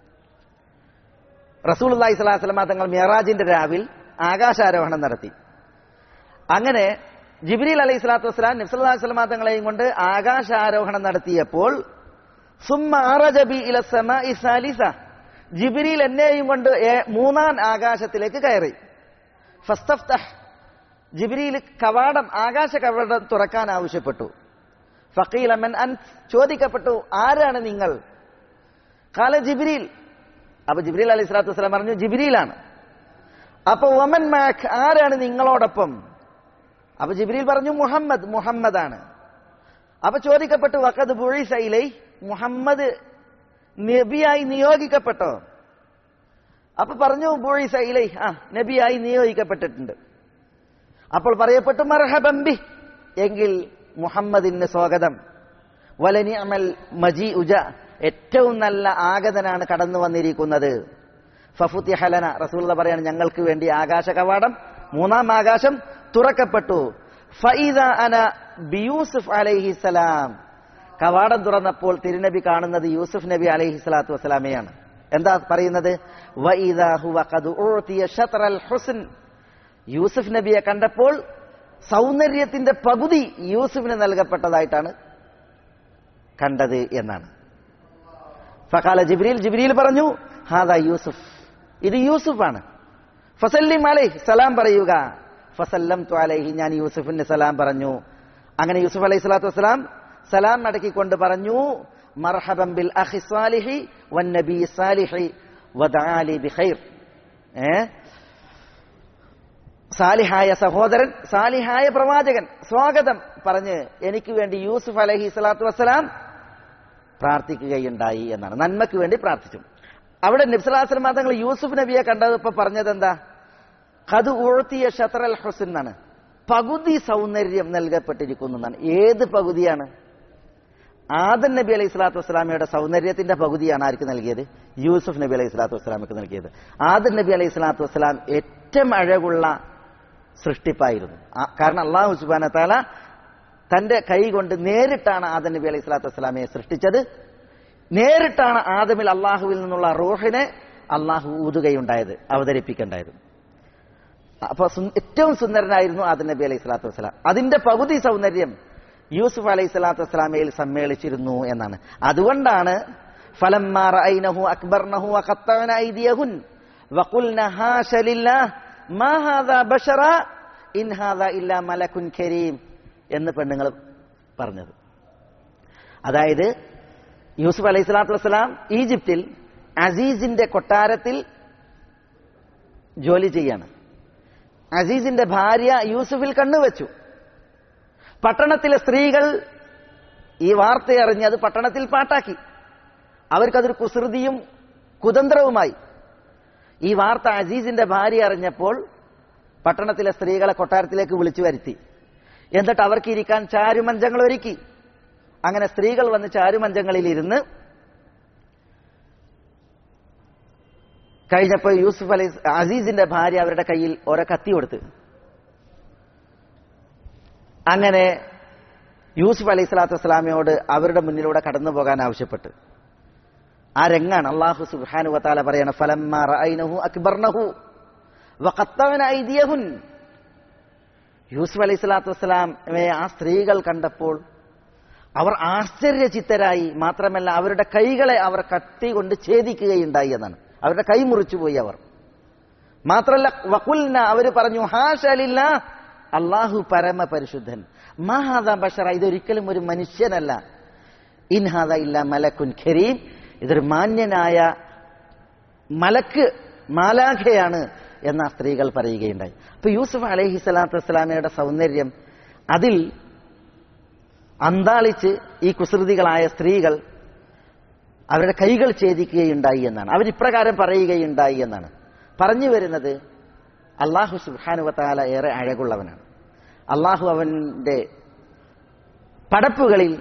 റസൂലുള്ളാഹി സ്വല്ലല്ലാഹു അലൈഹി വസല്ലം തങ്ങൾ മിഅ്റാജിന്റെ രാവിൽ ആകാശാരോഹണം നടത്തി. അങ്ങനെ ജിബ്രീൽ അലൈഹി സ്വലാത്തു വസ്സലാം നബി സല്ലല്ലാഹു അലൈഹി വസല്ലം തങ്ങളെയും കൊണ്ട് ആകാശാരോഹണം നടത്തിയപ്പോൾ സുമ്മ അറജ ബി ഇല സമാഇ സാലിസ, ജിബ്രീൽ എന്നെയും കൊണ്ട് മൂന്നാം ആകാശത്തിലേക്ക് കയറി. ഫസ്തഫ്തഹ്, ജിബ്രീൽ കവാടം, ആകാശ കവാടം തുറക്കാൻ ആവശ്യപ്പെട്ടു. ഫഖീല മൻ അൻത്, ചോദിക്കപ്പെട്ടു ആരാണ് നിങ്ങൾ? ഖാല ജിബ്രീൽ, അപ്പൊ ജിബ്രീൽ അലൈഹി സ്വലാത്തു വസ്സലാം പറഞ്ഞു ജിബ്രീലാണ്. അപ്പൊ വമൻ മഅക്, ആരാണ് നിങ്ങളോടൊപ്പം? അപ്പൊ ജിബ്രീൽ പറഞ്ഞു മുഹമ്മദ്, മുഹമ്മദാണ്. അപ്പൊ ചോദിക്കപ്പെട്ടു വഖദ് ബുഇസ ഇലൈ, മുഹമ്മദ് നബിയായി നിയോഗിക്കപ്പെട്ടോ? അപ്പൊ പറഞ്ഞു ബുഇസ ഇലൈ, നബിയായി നിയോഗിക്കപ്പെട്ടിട്ടുണ്ട്. അപ്പോൾ പറയപ്പെട്ടു മർഹബൻ ബി, എങ്കിൽ മുഹമ്മദിന് സ്വാഗതം. വലനിഅമൽ മജീഉ ജാ, ഏറ്റവും നല്ല ആഗതനാണ് കടന്നു വന്നിരിക്കുന്നത്. ഫഫുതിഹ ലന, റസൂലുള്ളാഹി പറയാണ് ഞങ്ങൾക്ക് വേണ്ടി ആകാശ കവാടം, മൂന്നാം ആകാശം തുറക്കപ്പെട്ടു. ഫഇദാ അന ബിയൂസുഫ് അലൈഹിസ്സലാം, കവാടം തുറന്നപ്പോൾ തിരുനബി കാണുന്നത് യൂസുഫ് നബി അലൈഹി സ്വലാത്തു വസ്സലാമയാണ്. എന്താ പറയുന്നത്? വഇദാ ഹുവ ഖദ് ഉഅതിയ ശത്റൽ ഹുസ്ൻ, യൂസുഫ് നബിയെ കണ്ടപ്പോൾ സൗന്ദര്യത്തിന്റെ പകുതി യൂസുഫിന് നൽകപ്പെട്ടതായിട്ടാണ് കണ്ടത് എന്നാണ്. ഫഖാല ജിബ്രീൽ, ജിബ്രീൽ പറഞ്ഞു ഹാദാ യൂസുഫ്, ഇത് യൂസുഫാണ്. ഫസല്ലിം അലൈഹി, സലാം പറയുക. ഫസല്ലംതു അലൈഹി, ഞാൻ യൂസുഫിന് സലാം പറഞ്ഞു. അങ്ങനെ യൂസുഫ് അലൈഹി സ്വലാത്തു വസ്സലാം സലാം മടക്കിക്കൊണ്ട് പറഞ്ഞു മർഹബൻ ബിൽ അഖി സാലിഹി വൻ നബി സാലിഹി വദഅലി ബിഖൈർ, സാലിഹായ സഹോദരൻ, സാലിഹായ പ്രവാചകൻ, സ്വാഗതം പറഞ്ഞ് എനിക്ക് വേണ്ടി യൂസുഫ് അലൈഹി സ്വലാത്തു വസ്സലാം പ്രാർത്ഥിക്കുകയുണ്ടായി എന്നാണ്. നന്മയ്ക്ക് വേണ്ടി പ്രാർത്ഥിച്ചു. അവിടെ നബി സല്ലല്ലാഹു അലൈഹി വസല്ലം തങ്ങൾ യൂസുഫ് നബിയെ കണ്ടപ്പോൾ പറഞ്ഞത് എന്താ? ഖദ് ഉഅതിയ ശത്റൽ ഹുസ്ൻ എന്നാണ്, പകുതി സൗന്ദര്യം നൽകപ്പെട്ടിരിക്കുന്നു എന്നാണ്. ഏത് പകുതിയാണ്? ആദം നബി അലൈഹി സ്വലാത്തു വസ്സലാമയുടെ സൗന്ദര്യത്തിന്റെ പകുതിയാണ് ആർക്ക് നൽകിയത്? യൂസുഫ് നബി അലൈഹി സ്വലാത്തു വസ്സലാമക്ക് നൽകിയത്. ആദം നബി അലൈഹി സ്വലാത്തു വസ്സലാം ഏറ്റവും അഴകുള്ള സൃഷ്ടിപ്പായിരുന്നു. കാരണം അല്ലാഹു സുബ്ഹാനഹു വ തആല തന്റെ കൈ കൊണ്ട് നേരിട്ടാണ് ആദം നബി അലൈഹി സ്വലാത്തു വസ്സലാമയെ സൃഷ്ടിച്ചത്. നേരിട്ടാണ് ആദമിൽ അള്ളാഹുവിൽ നിന്നുള്ള റൂഹിനെ അള്ളാഹു ഊതുകയുണ്ടായത്, അവതരിപ്പിക്കേണ്ടായത്. അപ്പൊ ഏറ്റവും സുന്ദരനായിരുന്നു ആദം നബി അലൈഹി സ്വലാത്തു വസ്സലാം. അതിന്റെ പകുതി സൗന്ദര്യം യൂസുഫ് അലൈഹി സ്വലാത്തു വസ്സലാമയിൽ സമ്മേളിച്ചിരുന്നു എന്നാണ്. അതുകൊണ്ടാണ് ഫലമ്മാ റഅയ്നഹു അക്ബർനഹു വഖത്തഅന ഐദിയഹുൻ വഖുൽന ഹാശ ലില്ലാഹ് മാ ഹാദാ ബശറ ഇൻ ഹാദാ ഇല്ലാ മലകുൻ കരീം എന്ന് പെണ്ണുങ്ങൾ പറഞ്ഞത്. അതായത് യൂസുഫ് അലൈഹി സ്വലാത്തു വസ്സലാം ഈജിപ്തിൽ അസീസിന്റെ കൊട്ടാരത്തിൽ ജോലി ചെയ്യാണ്. അസീസിന്റെ ഭാര്യ യൂസുഫിൽ കണ്ണുവെച്ചു. പട്ടണത്തിലെ സ്ത്രീകൾ ഈ വാർത്തയറിഞ്ഞ് അത് പട്ടണത്തിൽ പാട്ടാക്കി. അവർക്കതൊരു കുസൃതിയും കുതന്ത്രവുമായി. ഈ വാർത്ത അസീസിന്റെ ഭാര്യ അറിഞ്ഞപ്പോൾ പട്ടണത്തിലെ സ്ത്രീകളെ കൊട്ടാരത്തിലേക്ക് വിളിച്ചു വരുത്തി. എന്നിട്ട് അവർക്ക് ഇരിക്കാൻ ചാരുമഞ്ചങ്ങൾ ഒരുക്കി. അങ്ങനെ സ്ത്രീകൾ വന്ന് ചാരുമഞ്ചങ്ങളിൽ ഇരുന്ന് കഴിഞ്ഞപ്പോൾ യൂസുഫ് അസീസിന്റെ ഭാര്യ അവരുടെ കയ്യിൽ ഓരോ കത്തി കൊടുത്ത്. അങ്ങനെ യൂസുഫ് അലൈഹി സ്വലാത്തു വസ്സലാമയോട് അവരുടെ മുന്നിലൂടെ കടന്നു പോകാൻ ആവശ്യപ്പെട്ട്. ആ രംഗാണ് അല്ലാഹു സുബ്ഹാനഹു വ തആല പറയണ ഫലമ്മാ റഅയ്നഹു അക്ബർനഹു വഖത്തഅന ഐദിയഹുൻ. യൂസുഫ് അലൈഹി സ്വലാത്തു വസ്സലാമയെ ആ സ്ത്രീകൾ കണ്ടപ്പോൾ അവർ ആശ്ചര്യചിത്തരായി. മാത്രമല്ല അവരുടെ കൈകളെ അവർ കത്തി കൊണ്ട് ഛേദിക്കുകയുണ്ടായി എന്നാണ്. അവരുടെ കൈ മുറിച്ചുപോയി അവർ. മാത്രമല്ല വഖുൽന, അവർ പറഞ്ഞു ഹാശ ലില്ലാഹ്, അല്ലാഹു പരമപരിശുദ്ധൻ, മാ ഹാദാ ബശറ, ഇതൊരിക്കലും ഒരു മനുഷ്യനല്ല, ഇൻ ഹാദാ ഇല്ലാ മലകുൻ കരീം, ഇതൊരു മാന്യനായ മലക്ക് മാലാഖയാണ് എന്ന സ്ത്രീകൾ പറയുകയുണ്ടായി. അപ്പൊ യൂസുഫ് അലൈഹി സ്വലാത്തു വസ്സലാമയുടെ സൗന്ദര്യം അതിൽ അന്താളിച്ച് ഈ കുസൃതികളായ സ്ത്രീകൾ അവരുടെ കൈകൾ ഛേദിക്കുകയുണ്ടായി എന്നാണ്. അവരിപ്രകാരം പറയുകയുണ്ടായി എന്നാണ്. പറഞ്ഞു വരുന്നത് അല്ലാഹു സുബ്ഹാനഹു വ തആല ഏറെ അഴകുള്ളവനാണ്. അല്ലാഹു അവന്റെ പടപ്പുകളിൽ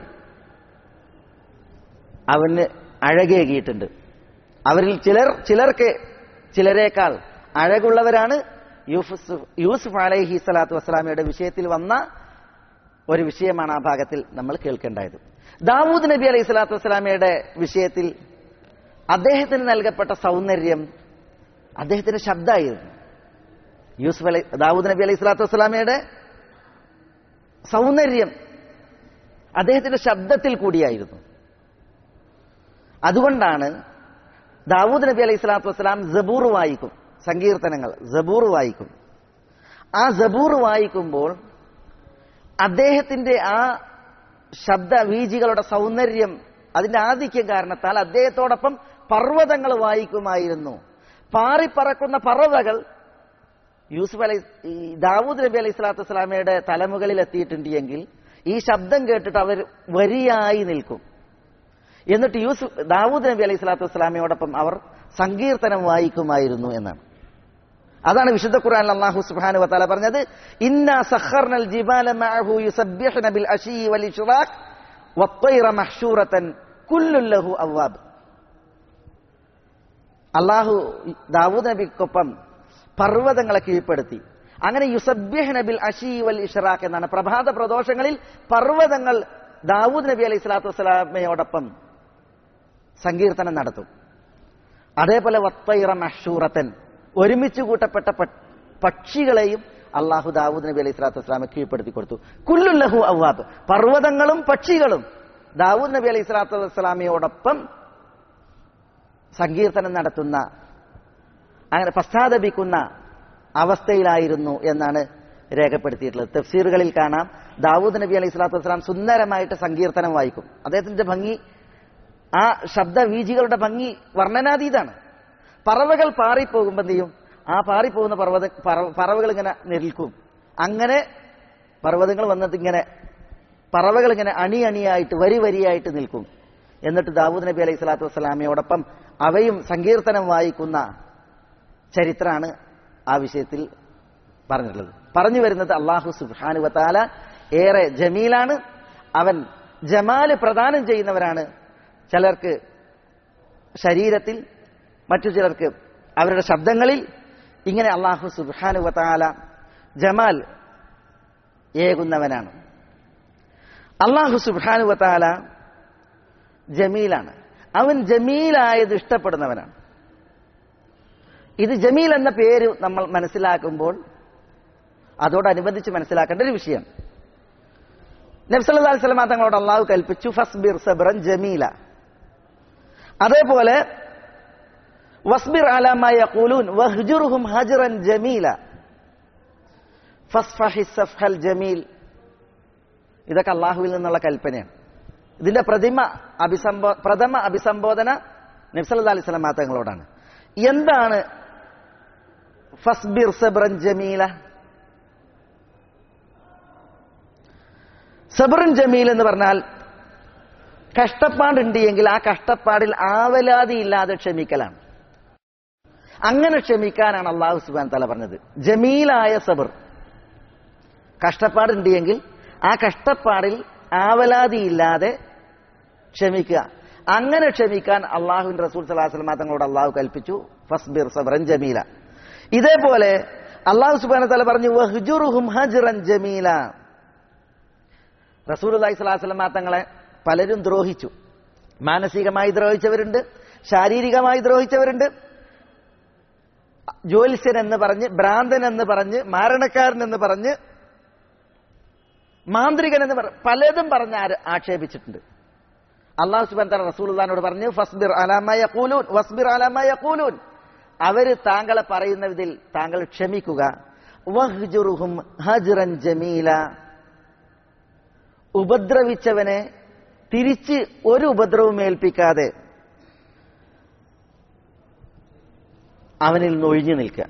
അവന് അഴകേകിയിട്ടുണ്ട്. അവരിൽ ചിലരേക്കാൾ അഴകുള്ളവരാണ്. യൂസുഫ് അലൈഹി സ്വലാത്തു വസ്സലാമയുടെ വിഷയത്തിൽ വന്ന ഒരു വിഷയമാണ് ആ ഭാഗത്തിൽ നമ്മൾ കേൾക്കേണ്ടത്. ദാവൂദ് നബി അലൈഹി സ്വലാത്തു വസ്സലാമയുടെ വിഷയത്തിൽ അദ്ദേഹത്തിന് നൽകപ്പെട്ട സൗന്ദര്യം അദ്ദേഹത്തിന്റെ ശബ്ദമായിരുന്നു. ദാവൂദ് നബി അലൈഹി സ്വലാത്തു വസ്സലാമയുടെ സൗന്ദര്യം അദ്ദേഹത്തിന്റെ ശബ്ദത്തിൽ കൂടിയായിരുന്നു. അതുകൊണ്ടാണ് ദാവൂദ് നബി അലൈഹി സ്വലാത്തു വസ്സലാം സബൂർ വായിക്കും, സങ്കീർത്തനങ്ങൾ സബൂർ വായിക്കും. ആ സബൂർ വായിക്കുമ്പോൾ അദ്ദേഹത്തിന്റെ ആ ശബ്ദവീജികളുടെ സൗന്ദര്യം, അതിന്റെ ആധിക്യം കാരണത്താൽ അദ്ദേഹത്തോടൊപ്പം പർവ്വതങ്ങൾ വായിക്കുമായിരുന്നു. പാറിപ്പറക്കുന്ന പറവകൾ ദാവൂദ് നബി അലൈഹി സ്വലാത്തു വസ്സലാമയുടെ തലമുകളിൽ എത്തിയിട്ടുണ്ട് എങ്കിൽ ഈ ശബ്ദം കേട്ടിട്ട് അവർ വരിയായി നിൽക്കും. എന്നിട്ട് ദാവൂദ് നബി അലൈഹി സ്വലാത്തു വസ്സലാമയോടൊപ്പം അവർ സങ്കീർത്തനം വായിക്കുമായിരുന്നു എന്നാണ്. അതാണ് വിശുദ്ധ ഖുർആനിൽ അല്ലാഹു സുബ്ഹാനഹു വ തആല പറഞ്ഞത്, ഇന്നാ സഖർനൽ ജിബാല മഅഹു യുസബ്ബിഹ്ന ബിൽ അശീ വൽ ഇശ്റാഖ് വത്വയ്റ മഹ്ശൂറതൻ കുല്ലുൻ ലഹു അവ്വാബ്. അല്ലാഹു ദാവൂദ് നബിക്കൊപ്പം പർവ്വതങ്ങളെ കീഴ്പ്പെടുത്തി. അങ്ങനെ യുസബ്ബിഹ്ന ബിൽ അശീ വൽ ഇശ്റാഖ് എന്നാണ്. പ്രഭാത പ്രദോഷങ്ങളിൽ പർവ്വതങ്ങൾ ദാവൂദ് നബി അലൈഹി സ്വലാത്തു വസ്സലാമയോടൊപ്പം സങ്കീർത്തനം നടത്തും. അതേപോലെ വത്വയ്റ മഹ്ശൂറതൻ, ഒരുമിച്ച് കൂട്ടപ്പെട്ട പക്ഷികളെയും അള്ളാഹു ദാവൂദ് നബി അലൈഹി സ്വലാത്തു വസ്സലാമെ കീഴ്പ്പെടുത്തി കൊടുത്തു. കുല്ലുൻ ലഹു അവ്വാബ്, പർവ്വതങ്ങളും പക്ഷികളും ദാവൂദ് നബി അലൈഹി സ്വലാത്തു വസ്സലാമയോടൊപ്പം സങ്കീർത്തനം നടത്തുന്ന, അങ്ങനെ പശ്ചാത്തപിക്കുന്ന അവസ്ഥയിലായിരുന്നു എന്നാണ് രേഖപ്പെടുത്തിയിട്ടുള്ളത്. തഫ്സീറുകളിൽ കാണാം ദാവൂദ് നബി അലൈഹി സ്വലാത്തു വസ്സലാം സുന്ദരമായിട്ട് സങ്കീർത്തനം വായിക്കും. അദ്ദേഹത്തിന്റെ ഭംഗി, ആ ശബ്ദവീജികളുടെ ഭംഗി വർണ്ണനാതീതാണ്. പറവകൾ പാറിപ്പോകുമ്പോൾ എന്ത് ചെയ്യും? ആ പാറിപ്പോകുന്ന പറവകൾ ഇങ്ങനെ നിൽക്കും. അങ്ങനെ പർവ്വതങ്ങൾ വന്നിട്ട് ഇങ്ങനെ പറവകൾ ഇങ്ങനെ അണിയായിട്ട് വരിയായിട്ട് നിൽക്കും. എന്നിട്ട് ദാവൂദ് നബി അലൈഹി സ്വലാത്തു വസ്സലാമയോടൊപ്പം അവയും സങ്കീർത്തനം വായിക്കുന്ന ചരിത്രമാണ് ആ വിഷയത്തിൽ പറഞ്ഞിട്ടുള്ളത്. പറഞ്ഞു വരുന്നത് അല്ലാഹു സുബ്ഹാനഹു വ തആല ഏറെ ജമീലാണ്. അവൻ ജമാല് പ്രദാനം ചെയ്യുന്നവരാണ്. ചിലർക്ക് ശരീരത്തിൽ, മറ്റു ചിലർക്ക് അവരുടെ ശബ്ദങ്ങളിൽ. ഇങ്ങനെ അല്ലാഹു സുബ്ഹാനഹു വ തആല ജമാൽ ഏകുന്നവനാണ്. അല്ലാഹു സുബ്ഹാനഹു വ തആല ജമീലാണ്. അവൻ ജമീലായത് ഇഷ്ടപ്പെടുന്നവനാണ്. ഇത് ജമീൽ എന്ന പേര് നമ്മൾ മനസ്സിലാക്കുമ്പോൾ അതോടനുബന്ധിച്ച് മനസ്സിലാക്കേണ്ട ഒരു വിഷയം, നബി സല്ലല്ലാഹു അലൈഹി വസല്ലം തങ്ങളോട് അല്ലാഹു കൽപ്പിച്ചു ഫസ്ബിർ സബ്റൻ ജമീല. അതേപോലെ വസ്ബിർ അലാ മാ യഖൂലൂൻ വഹ്ജുർഹും ഹജ്റൻ ജമീല ഫസ്ഫഹി സഫ്ഹൽ ജമീൽ. ഇതൊക്കെ അല്ലാഹുവിൽ നിന്നുള്ള കൽപ്പനയാണ്. ഇതിന്റെ പ്രഥമ അഭിസംബോധന നബി സല്ലല്ലാഹു അലൈഹി വസല്ലം തങ്ങളോടാണ്. എന്താണ് ഫസ്ബിർ സബ്റൻ ജമീല? സബ്റുൻ ജമീൽ എന്ന് പറഞ്ഞാൽ കഷ്ടപ്പാടുണ്ട് എങ്കിൽ ആ കഷ്ടപ്പാടിൽ ആവലാതി ഇല്ലാതെ ക്ഷമിക്കലാണ്. അങ്ങനെ ക്ഷമിക്കാനാണ് അല്ലാഹു സുബ്ഹാനഹു വ തആല പറഞ്ഞത് ജമീലായ സബ്ർ. കഷ്ടപ്പാടുണ്ട് എങ്കിൽ ആ കഷ്ടപ്പാടിൽ ആവലാതി ഇല്ലാതെ ക്ഷമിക്കുക. അങ്ങനെ ക്ഷമിക്കാൻ അല്ലാഹുവിന്റെ റസൂൽ സല്ലല്ലാഹു അലൈഹി വസല്ലം തങ്ങളോട് അല്ലാഹു കൽപ്പിച്ചു ഫസ്ബിർ സബ്റൻ ജമീല. ഇതേപോലെ അല്ലാഹു സുബ്ഹാനഹു വ തആല പറഞ്ഞു വഹ്ജുർഹും ഹജ്റൻ ജമീല. റസൂലുള്ളാഹി സ്വല്ലല്ലാഹു അലൈഹി വസല്ലം തങ്ങളെ പലരും ദ്രോഹിച്ചു. മാനസികമായി ദ്രോഹിച്ചവരുണ്ട്, ശാരീരികമായി ദ്രോഹിച്ചവരുണ്ട്. ജ്യോത്സ്യൻ എന്ന് പറഞ്ഞ്, ഭ്രാന്തൻ എന്ന് പറഞ്ഞ്, മാരണക്കാരൻ എന്ന് പറഞ്ഞ്, മാന്ത്രികൻ എന്ന് പറഞ്ഞ് പലതും പറഞ്ഞ് ആക്ഷേപിച്ചിട്ടുണ്ട്. അല്ലാഹു സുബ്ഹാനഹു വ തആല റസൂലുള്ളാഹിനോട് പറഞ്ഞു ഫസ്ബിർ അലാ മാ യഖൂലൂൻ വസ്ബിർ അലാ മാ യഖൂലൂൻ. അവര് താങ്കളെ പറയുന്നതിൽ താങ്കൾ ക്ഷമിക്കുക. വഹ്ജുർഹും ഹജ്റൻ ജമീല. ഉപദ്രവിച്ചവനെ തിരിച്ച് ഒരു ഉപദ്രവവും ഏൽപ്പിക്കാതെ അവനിൽ നിന്ന് ഒഴിഞ്ഞു നിൽക്കുക,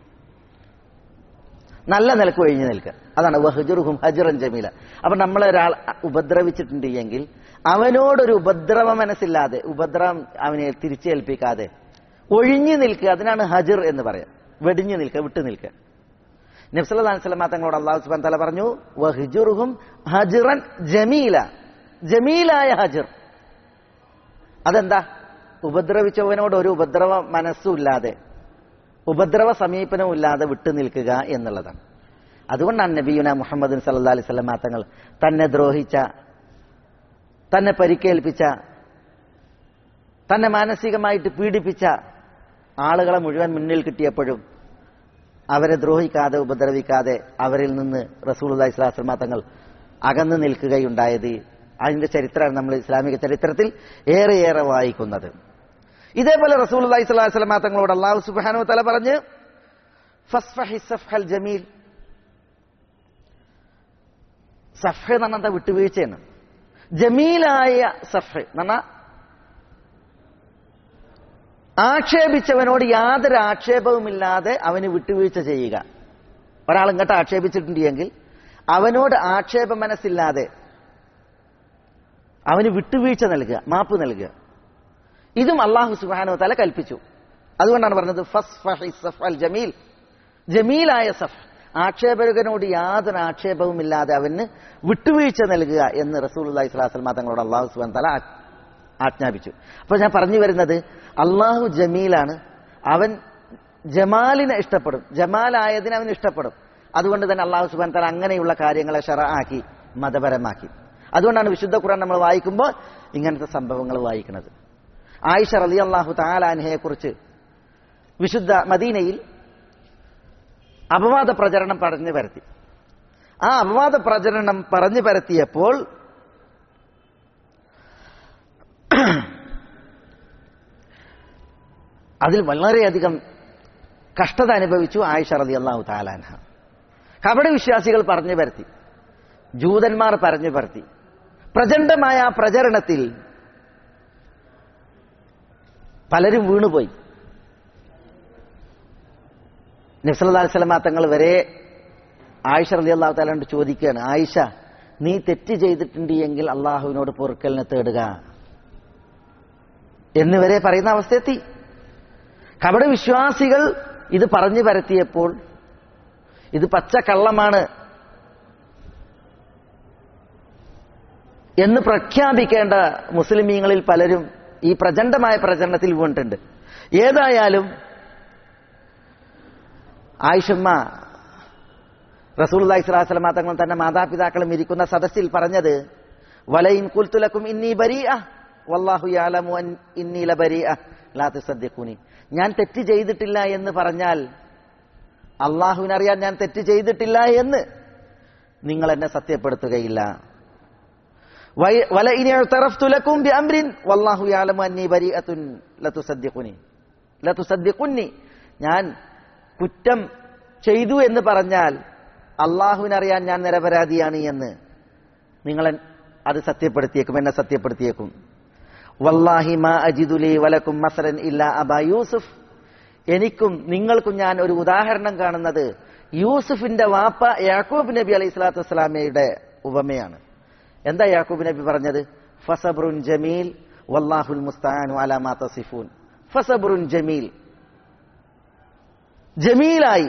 നല്ല നിലക്ക് ഒഴിഞ്ഞു നിൽക്കുക. അതാണ് വഹ്ജുർഹും ഹജ്റൻ ജമീല. അപ്പൊ നമ്മളൊരാൾ ഉപദ്രവിച്ചിട്ടുണ്ട് എങ്കിൽ അവനോടൊരു ഉപദ്രവ മനസ്സില്ലാതെ, ഉപദ്രവം അവനെ തിരിച്ചേൽപ്പിക്കാതെ ഒഴിഞ്ഞു നിൽക്കുക. അതിനാണ് ഹജ്ർ എന്ന് പറയാം. വെടിഞ്ഞു നിൽക്കുക, വിട്ടു നിൽക്കുക. നബി സല്ലല്ലാഹു അലൈഹി വസല്ലം തങ്ങളോട് അല്ലാഹു സുബ്ഹാനഹു വ തആല പറഞ്ഞു വഹ്ജുർഹും ഹജ്റൻ ജമീല. ജമീലായ ഹജ്ർ. അതെന്താ? ഉപദ്രവിച്ചവനോട് ഒരു ഉപദ്രവ മനസ്സുമില്ലാതെ, ഉപദ്രവ സമീപനവും ഇല്ലാതെ വിട്ടു നിൽക്കുക എന്നുള്ളതാണ്. അതുകൊണ്ടാണ് നബിയുന മുഹമ്മദ് സല്ലല്ലാഹു അലൈഹി വസല്ലം തങ്ങൾ തന്നെ ദ്രോഹിച്ച, തന്നെ പരിക്കേൽപ്പിച്ച, തന്നെ മാനസികമായിട്ട് പീഡിപ്പിച്ച ആളുകളെ മുഴുവൻ മുന്നിൽ കിട്ടിയപ്പോഴും അവരെ ദ്രോഹിക്കാതെ, ഉപദ്രവിക്കാതെ അവരിൽ നിന്ന് റസൂലുള്ളാഹി സ്വല്ലല്ലാഹു അലൈഹി വസല്ലം തങ്ങൾ അകന്നു നിൽക്കുകയുണ്ടായത്. അതിന്റെ ചരിത്രമാണ് നമ്മൾ ഇസ്ലാമിക ചരിത്രത്തിൽ ഏറെയേറെ വായിക്കുന്നത്. ഇതേപോലെ റസൂലുള്ളാഹി സ്വല്ലല്ലാഹു അലൈഹി വസല്ലം തങ്ങളോട് അല്ലാഹു സുബ്ഹാനഹു വ തആല പറഞ്ഞു ഫസ്ഫഹി സഫ്ഹൽ ജമീൽ. സഫ്ഹ് എന്ന് പറഞ്ഞാൽ വിട്ടുവീഴ്ചയാണ്. ജമീലായ സഫ്ഹ് എന്ന് പറഞ്ഞാൽ ആക്ഷേപിച്ചവനോട് യാതൊരു ആക്ഷേപവുമില്ലാതെ അവന് വിട്ടുവീഴ്ച ചെയ്യുക. ഒരാൾ ഇങ്ങോട്ട് ആക്ഷേപിച്ചിട്ടുണ്ടെങ്കിൽ അവനോട് ആക്ഷേപ മനസ്സില്ലാതെ അവന് വിട്ടുവീഴ്ച നൽകുക, മാപ്പ് നൽകുക. ഇതും അല്ലാഹു സുബ്ഹാനഹു വ തആല കൽപ്പിച്ചു. അതുകൊണ്ടാണ് പറഞ്ഞത് ഫസ്ഫഹി സഫ്ഹൽ ജമീൽ. ജമീലായ സഫ്, ആക്ഷേപകനോട് യാതൊരു ആക്ഷേപവുമില്ലാതെ അവന് വിട്ടുവീഴ്ച നൽകുക എന്ന് റസൂലുള്ളാഹി സ്വല്ലല്ലാഹു അലൈഹി വസല്ലം തങ്ങളോട് അല്ലാഹു സുബ്ഹാനഹു വ തആല ആജ്ഞാപിച്ചു. അപ്പോൾ ഞാൻ പറഞ്ഞു വരുന്നത് അല്ലാഹു ജമീലാണ്. അവൻ ജമാലിനെ ഇഷ്ടപ്പെടും, ജമാലായതിനെ അവൻ ഇഷ്ടപ്പെടും. അതുകൊണ്ട് തന്നെ അല്ലാഹു സുബ്ഹാനഹു വ തആല അങ്ങനെയുള്ള കാര്യങ്ങളെ ശറആക്കി, മതപരമാക്കി. അതുകൊണ്ടാണ് വിശുദ്ധ ഖുർആൻ നമ്മൾ വായിക്കുമ്പോൾ ഇങ്ങനത്തെ സംഭവങ്ങൾ വായിക്കുന്നത്. ആയിഷ റളിയല്ലാഹു തആല അൻഹയെ കുറിച്ച് വിശുദ്ധ മദീനയിൽ അപവാദ പ്രചരണം പറഞ്ഞു പരത്തി. ആ അപവാദ പ്രചരണം പറഞ്ഞു പരത്തിയപ്പോൾ അതിൽ വളരെയധികം കഷ്ടത അനുഭവിച്ചു ആയിഷ റളിയല്ലാഹു തആല അൻഹ. കപട വിശ്വാസികൾ പറഞ്ഞു പരത്തി, ജൂതന്മാർ പറഞ്ഞു പരത്തി. പ്രചണ്ഡമായ ആ പ്രചരണത്തിൽ പലരും വീണുപോയി. നബി സല്ലല്ലാഹു അലൈഹി വസല്ലം തങ്ങൾ വരെ ആയിഷ റളിയല്ലാഹു തആലയോട് ചോദിക്കുകയാണ്, ആയിഷ നീ തെറ്റ് ചെയ്തിട്ടുണ്ട് എങ്കിൽ അള്ളാഹുവിനോട് പൊറുക്കലിനെ തേടുക എന്നുവരെ പറയുന്ന അവസ്ഥയെത്തി. കപട വിശ്വാസികൾ ഇത് പറഞ്ഞു പരത്തിയപ്പോൾ ഇത് പച്ച കള്ളമാണ് എന്ന് പ്രഖ്യാപിക്കേണ്ട മുസ്ലിമീങ്ങളിൽ പലരും ഈ പ്രചണ്ഡമായ പ്രചരണത്തിൽ വീണിട്ടുണ്ട്. ഏതായാലും ആയിഷമ്മ റസൂലുള്ളാഹി സ്വല്ലല്ലാഹു അലൈഹി വസല്ലം തങ്ങൾ തന്റെ മാതാപിതാക്കളും ഇരിക്കുന്ന സദസ്സിൽ പറഞ്ഞത്, വലയിൻ ഖുൽതു ലക്കും ഇന്നി ബരീഅ വല്ലാഹു യഅലമു ഇന്നി ലബരീഅ ലാ തുസദ്ദിഖൂനി. ഞാൻ തെറ്റ് ചെയ്തിട്ടില്ല എന്ന് പറഞ്ഞാൽ അള്ളാഹുവിനറിയാൻ ഞാൻ തെറ്റ് ചെയ്തിട്ടില്ല എന്ന് നിങ്ങൾ എന്നെ സത്യപ്പെടുത്തുകയില്ല. വലയിൻ ഇഅ്തറഫ്തു ലക്കും ബിഅംരിൻ വല്ലാഹു യഅലമു അന്നി ബരീഅത്തുൻ ലതുസദ്ദിഖുനി. ഞാൻ കുറ്റം ചെയ്തു എന്ന് പറഞ്ഞാൽ അള്ളാഹുവിനറിയാൻ ഞാൻ നിരപരാധിയാണ് എന്ന് നിങ്ങൾ അത് സത്യപ്പെടുത്തിയേക്കും, എന്നെ സത്യപ്പെടുത്തിയേക്കും. വല്ലാഹി മാ അജിദു ലീ വലക്കും മസലൻ ഇല്ലാ അബാ യൂസുഫ്. എനിക്കും നിങ്ങൾക്കും ഞാൻ ഒരു ഉദാഹരണം കാണുന്നത് യൂസുഫിന്റെ വാപ്പ യാക്കൂബ് നബി അലൈഹി സ്വലാത്തു വസ്സലാമയുടെ ഉപമയാണ്. എന്താ യാക്കൂബ് നബി പറഞ്ഞത്? ഫസബ്റുൻ ജമീൽ വല്ലാഹുൽ മുസ്തആനു അലാ മാ തസിഫൂൻ. ഫസബ്റുൻ ജമീൽ, ജമീലായി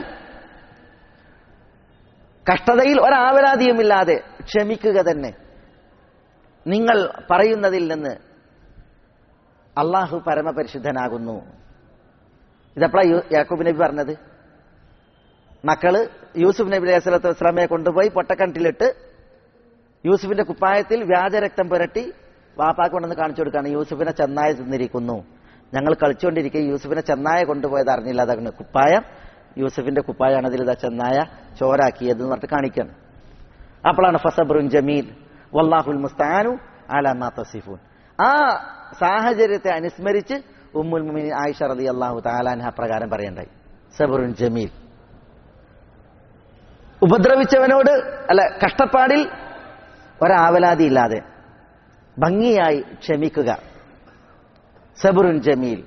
കഷ്ടതയിൽ ഒരാവലാതിയുമില്ലാതെ ക്ഷമിക്കുക തന്നെ. നിങ്ങൾ പറയുന്നതിൽ നിന്ന് അള്ളാഹു പരമപരിശുദ്ധനാകുന്നു. ഇതെപ്പോഴാണ് യാക്കൂബ് നബി പറഞ്ഞത്? മക്കള് യൂസുഫ് നബി അലൈഹി സ്വലാത്തു വസ്സലാമയെ കൊണ്ടുപോയി പൊട്ടക്കണ്ടിലിട്ട് യൂസുഫിന്റെ കുപ്പായത്തിൽ വ്യാജരക്തം പുരട്ടി വാപ്പാക്ക് കൊണ്ടുവന്ന് കാണിച്ചു കൊടുക്കുകയാണ്. യൂസുഫിനെ ചെന്നായ തിന്നിരിക്കുന്നു. ഞങ്ങൾ കളിച്ചുകൊണ്ടിരിക്കുക യൂസുഫിനെ ചെന്നായ കൊണ്ടുപോയത് അറിഞ്ഞില്ല. അതാണ് കുപ്പായം, യൂസുഫിന്റെ കുപ്പായാണ് അതിൽ ഇതാ ചെന്നായ ചോരാക്കിയത് എന്ന് പറഞ്ഞിട്ട് കാണിക്കണം. അപ്പോഴാണ് ഫസബ്റുൻ ജമീൽ വല്ലാഹുൽ മുസ്തആനു അലാ മാ തസിഫൂൻ. ആ സാഹചര്യത്തെ അനുസ്മരിച്ച് ഉമ്മുൽ മുഅ്മിനീൻ ആയിഷ റളിയല്ലാഹു തആല അൻഹ പ്രകാരം പറയണ്ടായി, സബ്റുൻ ജമീൽ. ഉപദ്രവിച്ചവനോട് കഷ്ടപ്പാടിൽ ഒരാവലാതി ഇല്ലാതെ ഭംഗിയായി ക്ഷമിക്കുക, സബ്റുൻ ജമീൽ.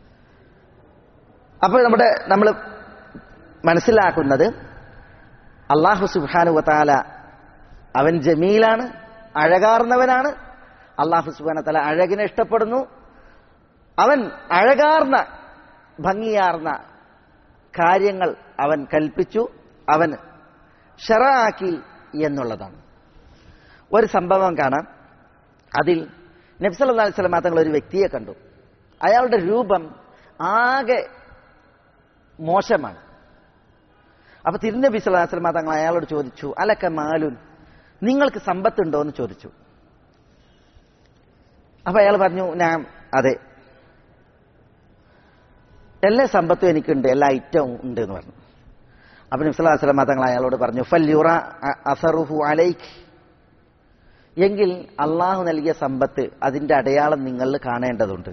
അപ്പോൾ നമ്മൾ മനസ്സിലാക്കുന്നത് അല്ലാഹു സുബ്ഹാനഹു വ തആല അവൻ ജമീലാണ്, അഴകാർന്നവനാണ്. അല്ലാഹു സുബ്ഹാനഹു വ തആല അഴകിനെ ഇഷ്ടപ്പെടുന്നു. അവൻ അഴകാർന്ന ഭംഗിയാർന്ന കാര്യങ്ങൾ അവൻ കൽപ്പിച്ചു, അവൻ ശറഅാക്കി എന്നുള്ളതാണ്. ഒരു സംഭവം കാണാം. അതിൽ നബി സല്ലല്ലാഹു അലൈഹി വസല്ലം തങ്ങൾ ഒരു വ്യക്തിയെ കണ്ടു. അയാളുടെ രൂപം ആകെ മോശമാണ്. അപ്പൊ തിരുനബി സല്ലല്ലാഹു അലൈഹി വസല്ലം തങ്ങൾ അയാളോട് ചോദിച്ചു, അലക മാലുൻ, നിങ്ങൾക്ക് സമ്പത്തുണ്ടോ എന്ന് ചോദിച്ചു. അപ്പൊ അയാൾ പറഞ്ഞു, ഞാൻ അതെ, എല്ലാ സമ്പത്തും എനിക്കുണ്ട്, എല്ലാ ഐറ്റവും ഉണ്ട് എന്ന് പറഞ്ഞു. അപ്പൊ നബി സല്ലല്ലാഹു അലൈഹി വസല്ലം തങ്ങൾ അയാളോട് പറഞ്ഞു, ഫൽയുറ അസറുഹു അലൈക്, എങ്കിൽ അള്ളാഹു നൽകിയ സമ്പത്ത് അതിന്റെ അടയാളം നിങ്ങൾ കാണേണ്ടതുണ്ട്.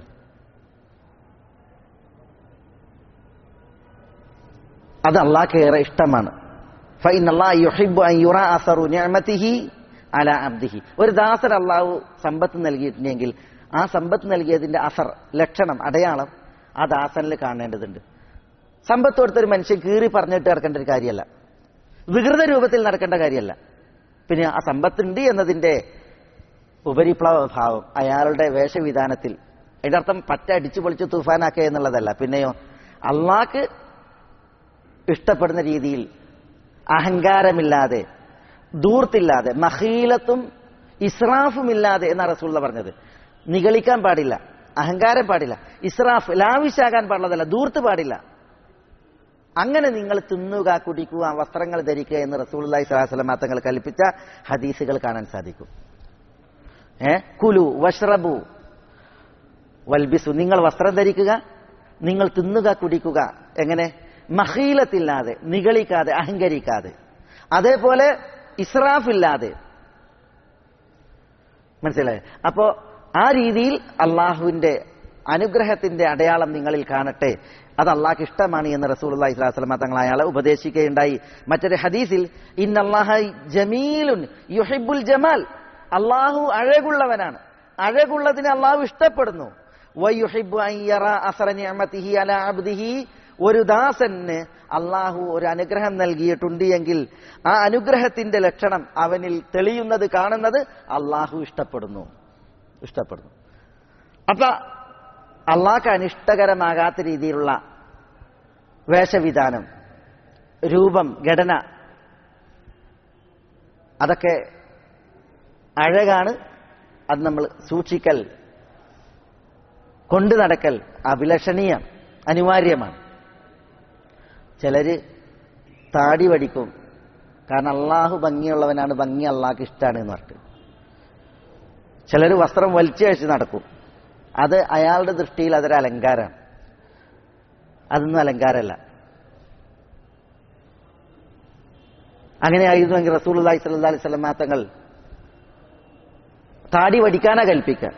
അത് അള്ളാഹ്ക്ക് ഏറെ ഇഷ്ടമാണ്. ഫഇന്നല്ലാഹ യുഹിബ്ബു അൻ യുറാ അസറു നിഅമതിഹി അലാ അബ്ദിഹി. ഒരു ദാസൻ അള്ളാഹു സമ്പത്ത് നൽകിയിട്ടുണ്ടെങ്കിൽ ആ സമ്പത്ത് നൽകിയതിന്റെ അസർ, ലക്ഷണം, അടയാളം ആ ദാസനിൽ കാണേണ്ടതുണ്ട്. സമ്പത്ത് കൊടുത്തൊരു മനുഷ്യൻ കീറി പറഞ്ഞിട്ട് നടക്കേണ്ട ഒരു കാര്യമല്ല, വികൃത രൂപത്തിൽ നടക്കേണ്ട കാര്യമല്ല. പിന്നെ ആ സമ്പത്തുണ്ട് എന്നതിന്റെ ഉപരിപ്ലവ ഭാവം അയാളുടെ വേഷവിധാനത്തിൽ, അതിന്റെ അർത്ഥം പറ്റ അടിച്ചു പൊളിച്ച് തൂഫാനാക്കുക എന്നുള്ളതല്ല. പിന്നെയോ അള്ളാഹ്ക്ക് ഇഷ്ടപ്പെടുന്ന രീതിയിൽ അഹങ്കാരമില്ലാതെ, ധൂർത്തില്ലാതെ, മഖീലത്തും ഇസ്രാഫുമില്ലാതെ എന്നാണ് റസൂലുള്ള പറഞ്ഞത്. നിഗളിക്കാൻ പാടില്ല, അഹങ്കാരം പാടില്ല, ഇസ്രാഫ് ലാവിശാകാൻ പാടില്ലതല്ല, ധൂർത്ത് പാടില്ല. അങ്ങനെ നിങ്ങൾ തിന്നുക, കുടിക്കുക, വസ്ത്രങ്ങൾ ധരിക്കുക എന്ന് റസൂലുള്ളാഹി സ്വല്ലല്ലാഹു അലൈഹി വസല്ലം തങ്ങൾ കൽപ്പിച്ച ഹദീസുകൾ കാണാൻ സാധിക്കും. കുലു വഷ്റബു വൽബിസു, നിങ്ങൾ വസ്ത്രം ധരിക്കുക, നിങ്ങൾ തിന്നുക, കുടിക്കുക. എങ്ങനെ? മഖീലത്തില്ലാതെ, നിഗളിക്കാതെ, അഹങ്കരിക്കാതെ, അതേപോലെ ഇസ്രാഫില്ലാതെ. മനസ്സിലായി? അപ്പോ ആ രീതിയിൽ അള്ളാഹുവിന്റെ അനുഗ്രഹത്തിന്റെ അടയാളം നിങ്ങളിൽ കാണട്ടെ, അത് അള്ളാഹ്ക്ക് ഇഷ്ടമാണ് എന്ന് റസൂലുള്ളാഹി സ്വല്ലല്ലാഹു അലൈഹി വസല്ലം തങ്ങൾ അയാളെ ഉപദേശിക്കുകയുണ്ടായി. മറ്റൊരു ഹദീസിൽ ഇന്നല്ലാഹ ജമീലുൻ യുഹിബ്ബുൽ ജമാൽ, അള്ളാഹു അഴകുള്ളവനാണ്, അഴകുള്ളതിനെ അള്ളാഹു ഇഷ്ടപ്പെടുന്നു. വയുഹിബ്ബു അൻ യറാ അസറ നിഅമതിഹി അലാ അബ്ദിഹി, ഒരു ദാസന് അള്ളാഹു ഒരു അനുഗ്രഹം നൽകിയിട്ടുണ്ട് എങ്കിൽ ആ അനുഗ്രഹത്തിന്റെ ലക്ഷണം അവനിൽ തെളിയുന്നത്, കാണുന്നത് അള്ളാഹു ഇഷ്ടപ്പെടുന്നു. അപ്പൊ അള്ളാഹ്ക്ക് അനിഷ്ടകരമാകാത്ത രീതിയിലുള്ള വേഷവിധാനം, രൂപം, ഘടന, അതൊക്കെ അഴകാണ്, അത് നമ്മൾ സൂക്ഷിക്കൽ, കൊണ്ടു നടക്കൽ അഭിലഷണീയം, അനിവാര്യമാണ്. ചിലര് താടി വടിക്കും, കാരണം അള്ളാഹു ഭംഗിയുള്ളവനാണ്, ഭംഗി അള്ളാഹ്ക്ക് ഇഷ്ടമാണ് എന്ന് പറഞ്ഞിട്ട്. ചിലർ വസ്ത്രം വലിച്ചഴിച്ച് നടക്കും, അത് അയാളുടെ ദൃഷ്ടിയിൽ അതൊരു അലങ്കാരമാണ്. അതൊന്നും അലങ്കാരമല്ല. അങ്ങനെയായിരുന്നുവെങ്കിൽ റസൂലുള്ളാഹി സ്വല്ലല്ലാഹു അലൈഹി വസല്ലം തങ്ങൾ താടി വടിക്കാനാ കൽപ്പിക്കുക.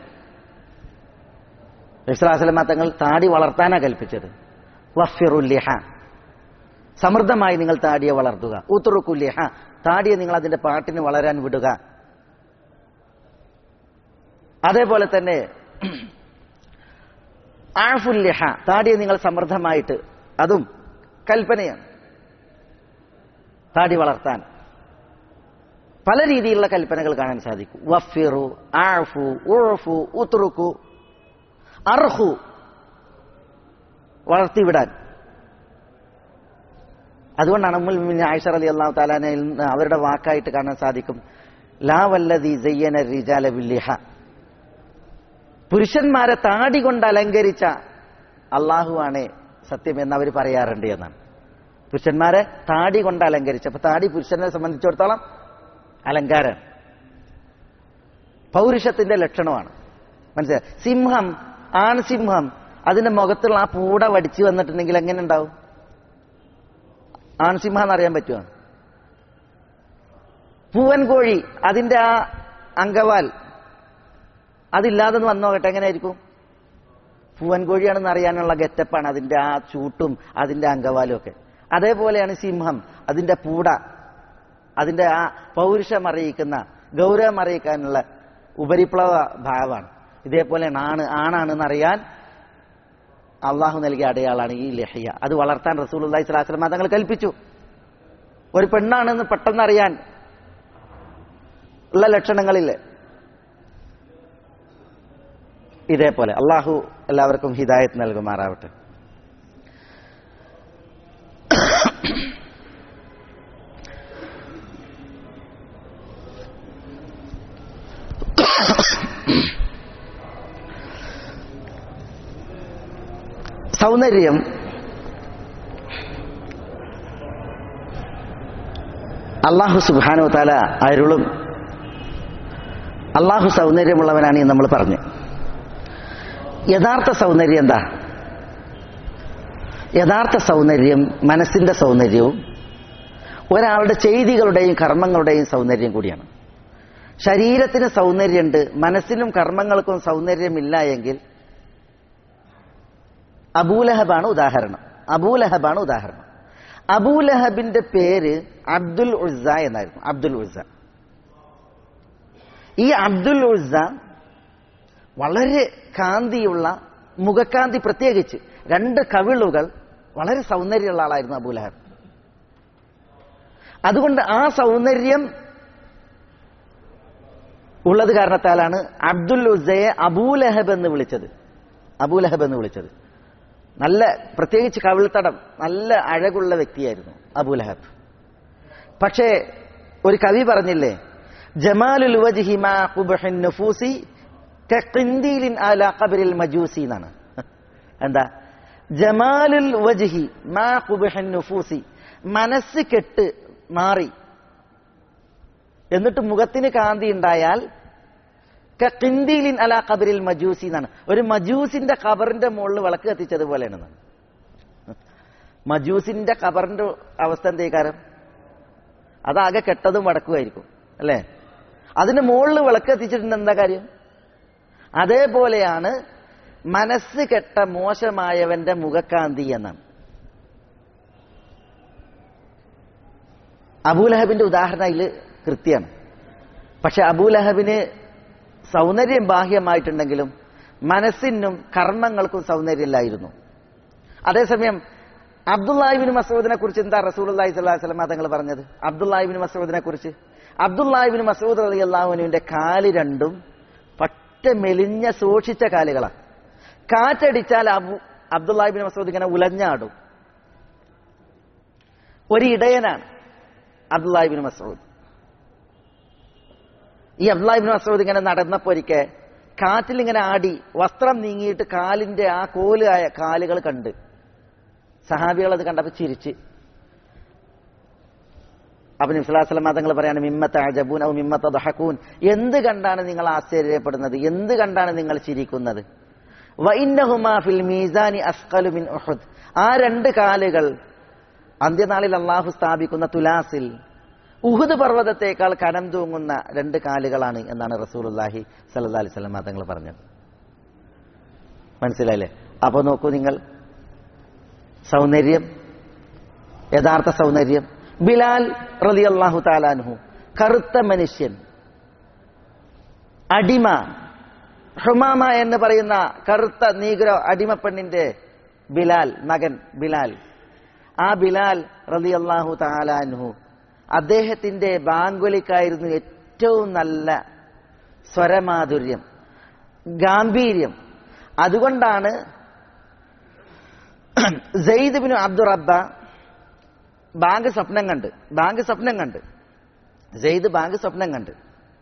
നബി സല്ലല്ലാഹു അലൈഹി വസല്ലം തങ്ങൾ താടി വളർത്താനാ കൽപ്പിച്ചത്. വഫിറുൽ ലിഹ, സമൃദ്ധമായി നിങ്ങൾ താടിയെ വളർത്തുക. ഉത്റുകുൽ ലിഹ, താടിയെ നിങ്ങൾ അതിന്റെ പാട്ടിന് വളരാൻ വിടുക. അതേപോലെ തന്നെ ആഫുൽ ലിഹ, താടിയെ നിങ്ങൾ സമൃദ്ധമായിട്ട്, അതും കൽപ്പനയാണ്. താടി വളർത്താൻ പല രീതിയിലുള്ള കൽപ്പനകൾ കാണാൻ സാധിക്കും. വഫിറു, ആഫു, ഉഅഫു, ഉത്റുകു, അർഹു, വളർത്തിവിടാൻ. അതുകൊണ്ടാണ് ഉമ്മുൽ മുഅ്മിനീൻ ആയിഷ റളിയല്ലാഹു തആല അൻഹയിൽ അവരുടെ വാക്കായിട്ട് കാണാൻ സാധിക്കും, ലാ വല്ലദീ സയ്യന റിജാല ബില്ലിഹ, പുരുഷന്മാരെ താടി കൊണ്ട് അലങ്കരിച്ച അള്ളാഹുവാണ് സത്യം എന്ന് അവർ പറയാറുണ്ട് എന്നാണ്. പുരുഷന്മാരെ താടി കൊണ്ട് അലങ്കരിച്ച, അപ്പൊ താടി പുരുഷനെ സംബന്ധിച്ചിടത്തോളം അലങ്കാരം, പൗരുഷത്തിന്റെ ലക്ഷണമാണ്. മനസ്സിലായി? സിംഹം, ആൺസിംഹം, അതിന്റെ മുഖത്തുള്ള ആ പൂട വടിച്ചു വന്നിട്ടുണ്ടെങ്കിൽ എങ്ങനെ ഉണ്ടാവും? ആൺസിംഹം എന്നറിയാൻ പറ്റുമോ? പൂവൻ കോഴി, അതിന്റെ ആ അങ്കവാൽ അതില്ലാതെന്ന് വന്നോകട്ടെ, എങ്ങനെയായിരിക്കും? പൂവൻ കോഴിയാണെന്ന് അറിയാനുള്ള ഗെറ്റപ്പാണ് അതിന്റെ ആ ചൂട്ടും അതിന്റെ അങ്കവാലും ഒക്കെ. അതേപോലെയാണ് സിംഹം, അതിന്റെ പൂട, അതിന്റെ ആ പൗരുഷം അറിയിക്കുന്ന, ഗൗരവം അറിയിക്കാനുള്ള ഉപരിപ്ലവ ഭാവമാണ്. ഇതേപോലെയാണ് ആണാണെന്ന് അറിയാൻ അള്ളാഹു നൽകിയ അടയാളാണ് ഈ ലഹിയ. അത് വളർത്താൻ റസൂലുള്ളാഹി സ്വല്ലല്ലാഹു അലൈഹി വസല്ലം തങ്ങൾ കൽപ്പിച്ചു. ഒരു പെണ്ണാണെന്ന് പെട്ടെന്ന് അറിയാൻ ഉള്ള ലക്ഷണങ്ങളില്ലേ? ഇതേപോലെ അള്ളാഹു എല്ലാവർക്കും ഹിദായത്ത് നൽകുമാറാവട്ടെ. സൗന്ദര്യം അല്ലാഹു സുബ്ഹാനഹു വ തആല അരുളും. അല്ലാഹു സൗന്ദര്യമുള്ളവനാണ് എന്ന് നമ്മൾ പറഞ്ഞു. യഥാർത്ഥ സൗന്ദര്യം എന്താ? യഥാർത്ഥ സൗന്ദര്യം മനസ്സിന്റെ സൗന്ദര്യവും ഒരാളുടെ ചെയ്തികളുടെയും കർമ്മങ്ങളുടെയും സൗന്ദര്യം കൂടിയാണ്. ശരീരത്തിന് സൗന്ദര്യമുണ്ട്, മനസ്സിനും കർമ്മങ്ങൾക്കും സൗന്ദര്യമില്ല എങ്കിൽ അബൂലഹബാണ് ഉദാഹരണം. അബൂലഹബിന്റെ പേര് അബ്ദുൽ ഉസ്സ എന്നായിരുന്നു. അബ്ദുൽ ഉസ്സ. ഈ അബ്ദുൽ ഉസ്സ വളരെ കാന്തിയുള്ള, മുഖക്കാന്തി പ്രത്യേകിച്ച്, രണ്ട് കവിളുകൾ, വളരെ സൗന്ദര്യമുള്ള ആളായിരുന്നു അബൂലഹബ്. അതുകൊണ്ട് ആ സൗന്ദര്യം ഉള്ളത് കാരണത്താലാണ് അബ്ദുൽ ഉസ്സയെ അബൂലഹബ് എന്ന് വിളിച്ചത്. നല്ല, പ്രത്യേകിച്ച് കവിൾത്തടം, നല്ല അഴകുള്ള വ്യക്തിയായിരുന്നു അബൂലഹബ്. പക്ഷേ ഒരു കവി പറഞ്ഞില്ലേ, ജമാലുൽ വജ്ഹി മാ ഖുബ്ഹിൻ നുഫൂസി കഖിന്ദീലിൻ അലാ ഖബ്രിൽ മജൂസി എന്നാണ്. എന്താ? ജമാലുൽ വജ്ഹി മാ ഖുബ്ഹിൻ നുഫൂസി, മനസ്സ് കെട്ട് മാറി എന്നിട്ട് മുഖത്തിന് കാന്തി ഉണ്ടായാൽ കഖിന്ദീലിൻ അലാ ഖബ്രിൽ മജൂസി എന്നാണ്. ഒരു മജൂസിന്റെ ഖബറിന്റെ മുകളിൽ വിളക്ക് കത്തിച്ചതുപോലെയാണ്. മജൂസിന്റെ ഖബറിന്റെ അവസ്ഥ എന്തേക്കാരം? അതാകെ കെട്ടതും വടക്കുമായിരിക്കും അല്ലേ? അതിന് മുകളിൽ വിളക്ക് കത്തിച്ചിട്ടുണ്ട്, എന്താ കാര്യം? അതേപോലെയാണ് മനസ്സ് കെട്ട മോശമായവന്റെ മുഖക്കാന്തി എന്നാണ്. അബൂലഹബിന്റെ ഉദാഹരണം അതിൽ കൃത്യമാണ്. പക്ഷെ അബൂലഹബിന് സൗന്ദര്യം ബാഹ്യമായിട്ടുണ്ടെങ്കിലും മനസ്സിനും കർമ്മങ്ങൾക്കും സൗന്ദര്യമില്ലായിരുന്നു. അതേസമയം അബ്ദുല്ലാഹി ഇബ്നു മസ്ഊദിനെ കുറിച്ച് എന്താ റസൂലുള്ളാഹി സ്വല്ലല്ലാഹു അലൈഹി വസല്ലം തങ്ങൾ പറഞ്ഞത്? അബ്ദുല്ലാഹി ഇബ്നു മസ്ഊദിനെ കുറിച്ച്, അബ്ദുല്ലാഹി ഇബ്നു മസ്ഊദ് റളിയല്ലാഹു അൻഹുവിന്റെ കാല് രണ്ടും പറ്റ മെലിഞ്ഞ സൂക്ഷിച്ച കാലുകളാണ്. കാറ്റടിച്ചാൽ അബ്ദുല്ലാഹി ഇബ്നു മസ്ഊദ് ഇങ്ങനെ ഉലഞ്ഞാടും. ഒരു ഇടയനാണ് അബ്ദുല്ലാഹി ഇബ്നു മസ്ഊദ്. ഈ അബ്ദുല്ലാഹി ഇബ്നു മസ്ഊദ് ഇങ്ങനെ നടന്നപ്പോ ഒരിക്കൽ കാറ്റിലിങ്ങനെ ആടി വസ്ത്രം നീങ്ങിയിട്ട് കാലിന്റെ ആ കോലായ കാലുകൾ കണ്ട് സഹാബികൾ അത് കണ്ടപ്പോൾ ചിരിച്ച്. അപ്പൊ നബി സല്ലല്ലാഹു അലൈഹി വസല്ലം തങ്ങൾ പറയാണ് മിമ്മ തഅജബൂൻ ഔ മിമ്മ തദ്ഹഖൂൻ, എന്ത് കണ്ടാണ് നിങ്ങൾ ആശ്ചര്യപ്പെടുന്നത്, എന്ത് കണ്ടാണ് നിങ്ങൾ ചിരിക്കുന്നത്? വഇന്നഹുമാ ഫിൽ മീസാനി അസ്ഖലു മിൻ ഉഹുദ്, ആ രണ്ട് കാലുകൾ അന്ത്യനാളിൽ അള്ളാഹു സ്ഥാപിക്കുന്ന തുലാസിൽ ഉഹുദ് പർവ്വതത്തേക്കാൾ കനം തൂങ്ങുന്ന രണ്ട് കാലുകളാണ് എന്നാണ് റസൂലുള്ളാഹി സ്വല്ലല്ലാഹു അലൈഹി വസല്ലം തങ്ങൾ പറഞ്ഞത്. മനസ്സിലായില്ലേ? അപ്പൊ നോക്കൂ നിങ്ങൾ, സൗന്ദര്യം, യഥാർത്ഥ സൗന്ദര്യം. ബിലാൽ റളിയല്ലാഹു തആല അൻഹു, കറുത്ത മനുഷ്യൻ, അടിമ, ഹുമാമ എന്ന് പറയുന്ന കറുത്ത നീഗ്രോ അടിമപ്പെണ്ണിന്റെ ബിലാൽ, മകൻ ബിലാൽ. ആ ബിലാൽ റളിയല്ലാഹു തആല അൻഹു, അദ്ദേഹത്തിന്റെ ബാങ്കുലിക്കായിരുന്നു ഏറ്റവും നല്ല സ്വരമാധുര്യം, ഗാംഭീര്യം. അതുകൊണ്ടാണ് സെയ്ദ് ബിൻ അബ്ദുറബ്ബ ബാങ്ക് സ്വപ്നം കണ്ട് സെയ്ദ് ബാങ്ക് സ്വപ്നം കണ്ട്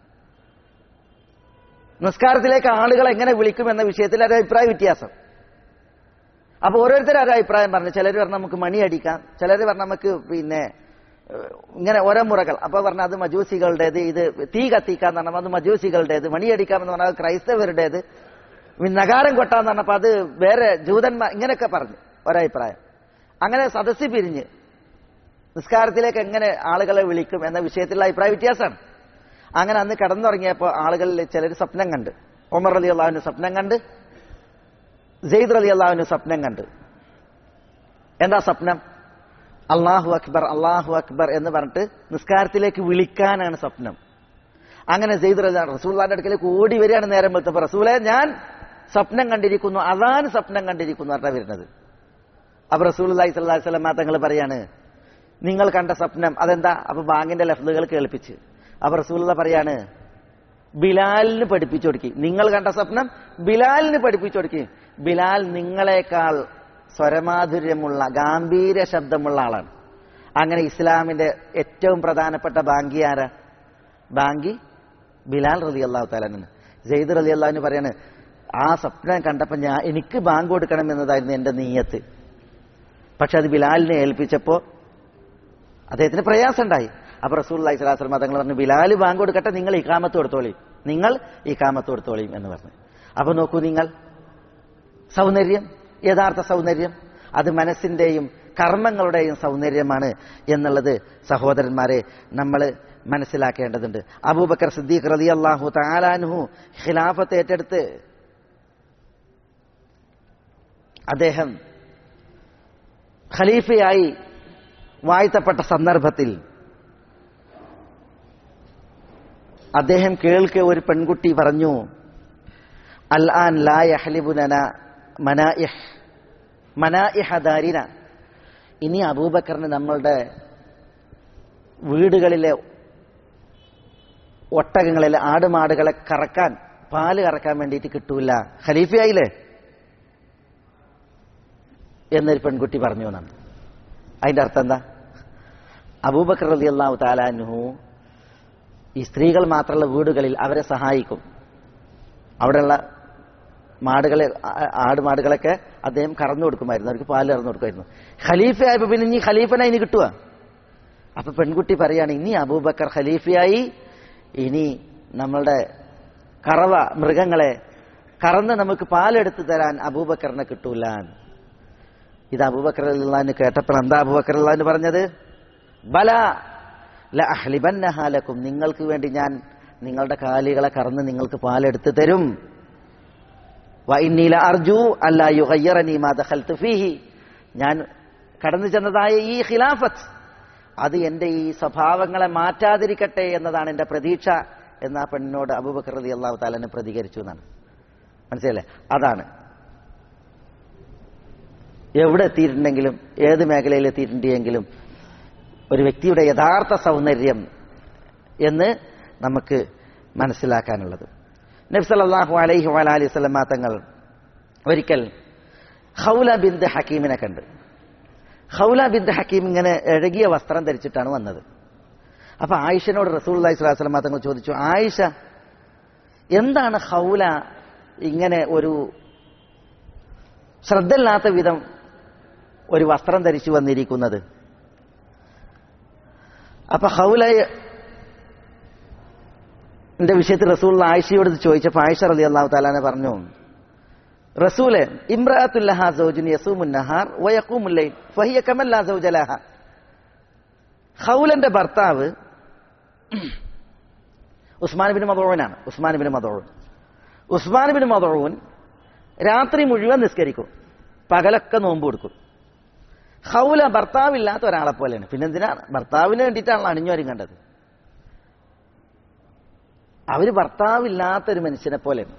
നിസ്കാരത്തിലേക്ക് ആളുകളെ എങ്ങനെ വിളിക്കുമെന്ന വിഷയത്തിൽ ഒരു അഭിപ്രായ വ്യത്യാസം. അപ്പൊ ഓരോരുത്തരും ഒരു അഭിപ്രായം പറഞ്ഞു. ചിലർ പറഞ്ഞ നമുക്ക് മണി അടിക്കാം, ചിലർ പറഞ്ഞ നമുക്ക് ഇങ്ങനെ ഓരോ മുറകൾ. അപ്പൊ പറഞ്ഞ അത് മജൂസികളുടേത്, ഇത് തീ കത്തിക്കാന്ന് പറഞ്ഞപ്പോൾ അത് മജൂസികളുടേത്, മണിയടിക്കാമെന്ന് പറഞ്ഞാൽ അത് ക്രൈസ്തവരുടേത്, നഗാരം കൊട്ടാന്ന് പറഞ്ഞപ്പോ അത് വേറെ ജൂതന്മാർ, ഇങ്ങനെയൊക്കെ പറഞ്ഞു ഒരഭിപ്രായം. അങ്ങനെ സദസ്സിൽ പിരിഞ്ഞ് നിസ്കാരത്തിലേക്ക് എങ്ങനെ ആളുകളെ വിളിക്കും എന്ന വിഷയത്തിലുള്ള അഭിപ്രായ വ്യത്യാസമാണ്. അങ്ങനെ അന്ന് കിടന്നുറങ്ങിയപ്പോൾ ആളുകളിൽ ചിലർ സ്വപ്നം കണ്ട്. ഉമർ റളിയല്ലാഹു അൻഹു സ്വപ്നം കണ്ട്, സെയ്ദ് റളിയല്ലാഹു അൻഹു സ്വപ്നം കണ്ട്. എന്താ സ്വപ്നം? അല്ലാഹു അക്ബർ അല്ലാഹു അക്ബർ എന്ന് പറഞ്ഞിട്ട് നിസ്കാരത്തിലേക്ക് വിളിക്കാനാണ് സ്വപ്നം. അങ്ങനെ സെയ്ദ് റസൂലുള്ളാഹിന്റെ അടുക്കലേക്ക് ഓടി വരികയാണ് നേരം വെളുത്തപ്പോൾ. റസൂലേ, ഞാൻ സ്വപ്നം കണ്ടിരിക്കുന്നു, അദാൻ സ്വപ്നം കണ്ടിരിക്കുന്നു പറഞ്ഞാ വരുന്നത്. അപ്പൊ റസൂലുള്ളാഹി സ്വല്ലല്ലാഹു അലൈഹി വസല്ലം തങ്ങൾ പറയാണ്, നിങ്ങൾ കണ്ട സ്വപ്നം അതെന്താ? അപ്പൊ ബാങ്കിന്റെ ലഫ്ലുകൾ കേൾപ്പിച്ച്. അപ്പൊ റസൂലുള്ളാഹി പറയാണ്, ബിലാലിന് പഠിപ്പിച്ചു കൊടുക്കി. നിങ്ങൾ കണ്ട സ്വപ്നം ബിലാലിന് പഠിപ്പിച്ചു കൊടുക്കി. ബിലാൽ നിങ്ങളെക്കാൾ സ്വരമാധുര്യമുള്ള ഗാംഭീര്യ ശബ്ദമുള്ള ആളാണ്. അങ്ങനെ ഇസ്ലാമിന്റെ ഏറ്റവും പ്രധാനപ്പെട്ട ബാങ്കി ആരാ? ബാങ്കി ബിലാൽ റളിയല്ലാഹു തആല അൻഹു. സെയ്ദ് റളിയല്ലാഹു അൻഹു പറയാണ്, ആ സ്വപ്നം കണ്ടപ്പോൾ എനിക്ക് ബാങ്ക് കൊടുക്കണം എന്നതായിരുന്നു എന്റെ നീയത്ത്. പക്ഷെ അത് ബിലാലിനെ ഏൽപ്പിച്ചപ്പോ അദ്ദേഹത്തിന് പ്രയാസം ഉണ്ടായി. അപ്പൊ റസൂലുള്ളാഹി സ്വല്ലല്ലാഹു അലൈഹി വസല്ലം തങ്ങൾ പറഞ്ഞു, ബിലാൽ ബാങ്ക് കൊടുക്കട്ടെ, നിങ്ങൾ ഇഖാമത്ത് കൊടുത്തോളി എന്ന് പറഞ്ഞു. അപ്പൊ നോക്കൂ നിങ്ങൾ, സൗന്ദര്യം, യഥാർത്ഥ സൗന്ദര്യം അത് മനസ്സിന്റെയും കർമ്മങ്ങളുടെയും സൗന്ദര്യമാണ് എന്നുള്ളത് സഹോദരന്മാരെ നമ്മൾ മനസ്സിലാക്കേണ്ടതുണ്ട്. അബൂബക്കർ സിദ്ദീഖ് റളിയല്ലാഹു തആല അൻഹു ഖിലാഫത്ത് ഏറ്റെടുത്ത് അദ്ദേഹം ഖലീഫയായി വാഴ്ത്തപ്പെട്ട സന്ദർഭത്തിൽ അദ്ദേഹം കേൾക്കെ ഒരു പെൺകുട്ടി പറഞ്ഞു, അൽ ആൻ ലാ യഹ്ലിബുനന മനാഇഹ ദാരിന, ഇനി അബൂബക്കറിന് നമ്മളുടെ വീടുകളിലെ ഒട്ടകങ്ങളിലെ ആടുമാടുകളെ കറക്കാൻ, പാല് കറക്കാൻ വേണ്ടിയിട്ട് കിട്ടൂല, ഖലീഫയായില്ലേ എന്നൊരു പെൺകുട്ടി പറഞ്ഞു എന്നാണ്. അതിന്റെ അർത്ഥം എന്താ? അബൂബക്കർ റളിയല്ലാഹു തആല അൻഹു ഈ സ്ത്രീകൾ മാത്രമുള്ള വീടുകളിൽ അവരെ സഹായിക്കും. അവിടെയുള്ള ആടുമാടുകളൊക്കെ അദ്ദേഹം കറന്നു കൊടുക്കുമായിരുന്നു, അവർക്ക് പാല് കറന്നു കൊടുക്കുമായിരുന്നു. ഖലീഫയായപ്പോ പിന്നെ ഇനി ഖലീഫനായി ഇനി കിട്ടുക. അപ്പൊ പെൺകുട്ടി പറയാണ്, ഇനി അബൂബക്കർ ഖലീഫയായി, ഇനി നമ്മളുടെ കറവ മൃഗങ്ങളെ കറന്ന് നമുക്ക് പാലെടുത്തു തരാൻ അബൂബക്കറിനെ കിട്ടൂല. ഇത് അബൂബക്കർ റളിയല്ലാഹു അൻഹു കേട്ടപ്പോൾ എന്താ അബൂബക്കർ റളിയല്ലാഹു അൻഹു പറഞ്ഞത്? ബല ലഅഹ്ലിബന്നഹാ ലക്കും, നിങ്ങൾക്ക് വേണ്ടി ഞാൻ നിങ്ങളുടെ കാലികളെ കറന്ന് നിങ്ങൾക്ക് പാലെടുത്തു തരും. വഇന്നീ ലഅർജു അല്ലാ യുഗയ്യിറനി മാ ദഖൽതു ഫീഹി, ഞാൻ കടന്നു ചെന്നതായ ഈ ഖിലാഫത്ത് അത് എന്റെ ഈ സ്വഭാവങ്ങളെ മാറ്റാതിരിക്കട്ടെ എന്നതാണ് എന്റെ പ്രതീക്ഷ എന്ന് ആ പെണ്ണിനോട് അബൂബക്കർ റളിയല്ലാഹു തആല അൻഹു പ്രതികരിച്ചു എന്നാണ്. മനസ്സിലല്ലേ? അതാണ് എവിടെ എത്തിയിട്ടുണ്ടെങ്കിലും ഏത് മേഖലയിൽ എത്തിയിട്ടുണ്ടെങ്കിലും ഒരു വ്യക്തിയുടെ യഥാർത്ഥ സൗന്ദര്യം എന്ന് നമുക്ക് മനസ്സിലാക്കാനുള്ളത്. നബി സല്ലല്ലാഹു അലൈഹി വഅലിഹി വസല്ലം തങ്ങൾ ഒരിക്കൽ ഖൗല ബിൻത് ഹക്കീമിനെ കണ്ട്. ഖൗല ബിൻത് ഹക്കീം ഇങ്ങനെ എഴകിയ വസ്ത്രം ധരിച്ചിട്ടാണ് വന്നത്. അപ്പൊ ആയിഷനോട് റസൂലുള്ളാഹി സ്വല്ലല്ലാഹു അലൈഹി വസല്ലം തങ്ങൾ ചോദിച്ചു, ആയിഷ എന്താണ് ഹൗല ഇങ്ങനെ ഒരു ശ്രദ്ധയില്ലാത്ത വിധം ഒരു വസ്ത്രം ധരിച്ചു വന്നിരിക്കുന്നത്? അപ്പൊ ഹൗലയുടെ വിഷയത്തിൽ റസൂൽ ആയിഷയോട് ചോദിച്ചപ്പോൾ ആയിഷ റളിയല്ലാഹു തആല പറഞ്ഞു, റസൂലെ, ഇംറഅത്തുൽ ലഹാ സൗജുൻ യസൂമുൻ നഹാർ വയഖൂമുൽ ലൈൽ ഫഹിയ കമൻ ലാ സൗജ ലഹാ. ഹൗലന്റെ ഭർത്താവ് ഉസ്മാൻ ഇബ്നു മദ്ഊനാണ്. ഉസ്മാൻ ഇബ്നു മദ്ഊൻ രാത്രി മുഴുവൻ നിസ്കരിക്കും, പകലൊക്കെ നോമ്പ് കൊടുക്കും. ഹൗല ഭർത്താവില്ലാത്ത ഒരാളെ പോലെയാണ്. പിന്നെന്തിനാണ്? ഭർത്താവിന് വേണ്ടിയിട്ടാണല്ലോ അണിഞ്ഞൊരുങ്ങേണ്ടത്. അവര് ഭർത്താവില്ലാത്തൊരു മനുഷ്യനെ പോലെയാണ്.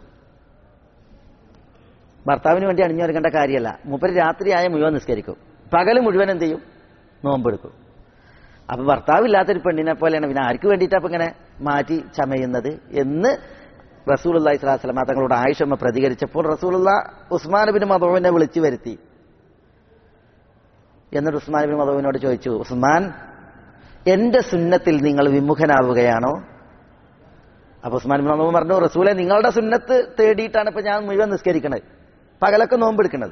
ഭർത്താവിന് വേണ്ടി അണിഞ്ഞൊരുങ്ങേണ്ട കാര്യമല്ല. മൂപ്പര് രാത്രിയായ മുഴുവൻ നിസ്കരിക്കും, പകല് മുഴുവൻ എന്ത് ചെയ്യും? നോമ്പെടുക്കും. അപ്പൊ ഭർത്താവില്ലാത്തൊരു പെണ്ണിനെ പോലെയാണ്. പിന്നെ ആർക്ക് വേണ്ടിയിട്ടാ അപ്പൊ ഇങ്ങനെ മാറ്റി ചമയുന്നത് എന്ന് റസൂലുള്ളാഹി സ്വല്ലല്ലാഹു അലൈഹി വസല്ലം തങ്ങളോട് ആയിഷമ്മ പ്രതികരിച്ചപ്പോൾ റസൂലുള്ളാഹി ഉസ്മാൻ ഇബ്നു മദ്ഊനെ വിളിച്ചു വരുത്തി. എന്നിട്ട് ഉസ്മാൻ ഇബ്നു മദ്ഊനോട് ചോദിച്ചു, ഉസ്മാൻ, എന്റെ സുന്നത്തിൽ നിങ്ങൾ വിമുഖനാവുകയാണോ? അപ്പൊ ഉസ്മാൻ ഇബ്നു മദ്ഊൻ പറഞ്ഞു, റസൂലെ, നിങ്ങളുടെ സുന്നത്ത് തേടിയിട്ടാണ് ഇപ്പൊ ഞാൻ മുഴുവൻ നിസ്കരിക്കണത്, പകലൊക്കെ നോമ്പെടുക്കുന്നത്.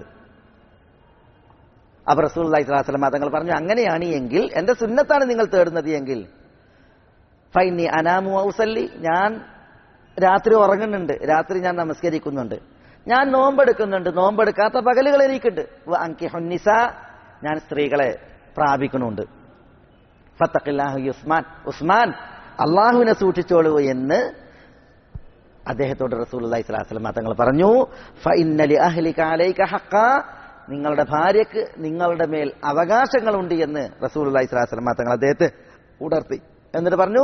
അപ്പൊ റസൂലുള്ളാഹി സ്വല്ലല്ലാഹു അലൈഹി വസല്ലം തങ്ങൾ പറഞ്ഞു, അങ്ങനെയാണ് എങ്കിൽ, എന്റെ സുന്നത്താണ് നിങ്ങൾ തേടുന്നത് എങ്കിൽ, ഫൈനി അനാമു ഔസല്ലി, ഞാൻ രാത്രി ഉറങ്ങുന്നുണ്ട്, രാത്രി ഞാൻ നമസ്കരിക്കുന്നുണ്ട്, ഞാൻ നോമ്പെടുക്കുന്നുണ്ട്, നോമ്പെടുക്കാത്ത പകലുകൾ എനിക്കുണ്ട്. അൻകിഹുന്നിസാ, ഞാൻ സ്ത്രീകളെ പ്രാപിക്കുന്നുണ്ട്. ഫത്തഖില്ലാഹു ഉസ്മാൻ, ഉസ്മാൻ അള്ളാഹുവിനെ സൂക്ഷിച്ചോളൂ എന്ന് അദ്ദേഹത്തോട് റസൂലുള്ളാഹി സ്വല്ലല്ലാഹു അലൈഹി വസല്ലം തങ്ങൾ പറഞ്ഞു. ഫഇന്ന ലി അഹ്ലിക അലൈക ഹഖ്ഖാ, നിങ്ങളുടെ ഭാര്യക്ക് നിങ്ങളുടെ മേൽ അവകാശങ്ങളുണ്ട് എന്ന് റസൂലുള്ളാഹി സ്വല്ലല്ലാഹു അലൈഹി വസല്ലം തങ്ങൾ അദ്ദേഹത്തെ ഉണർത്തി. എന്നിട്ട് പറഞ്ഞു,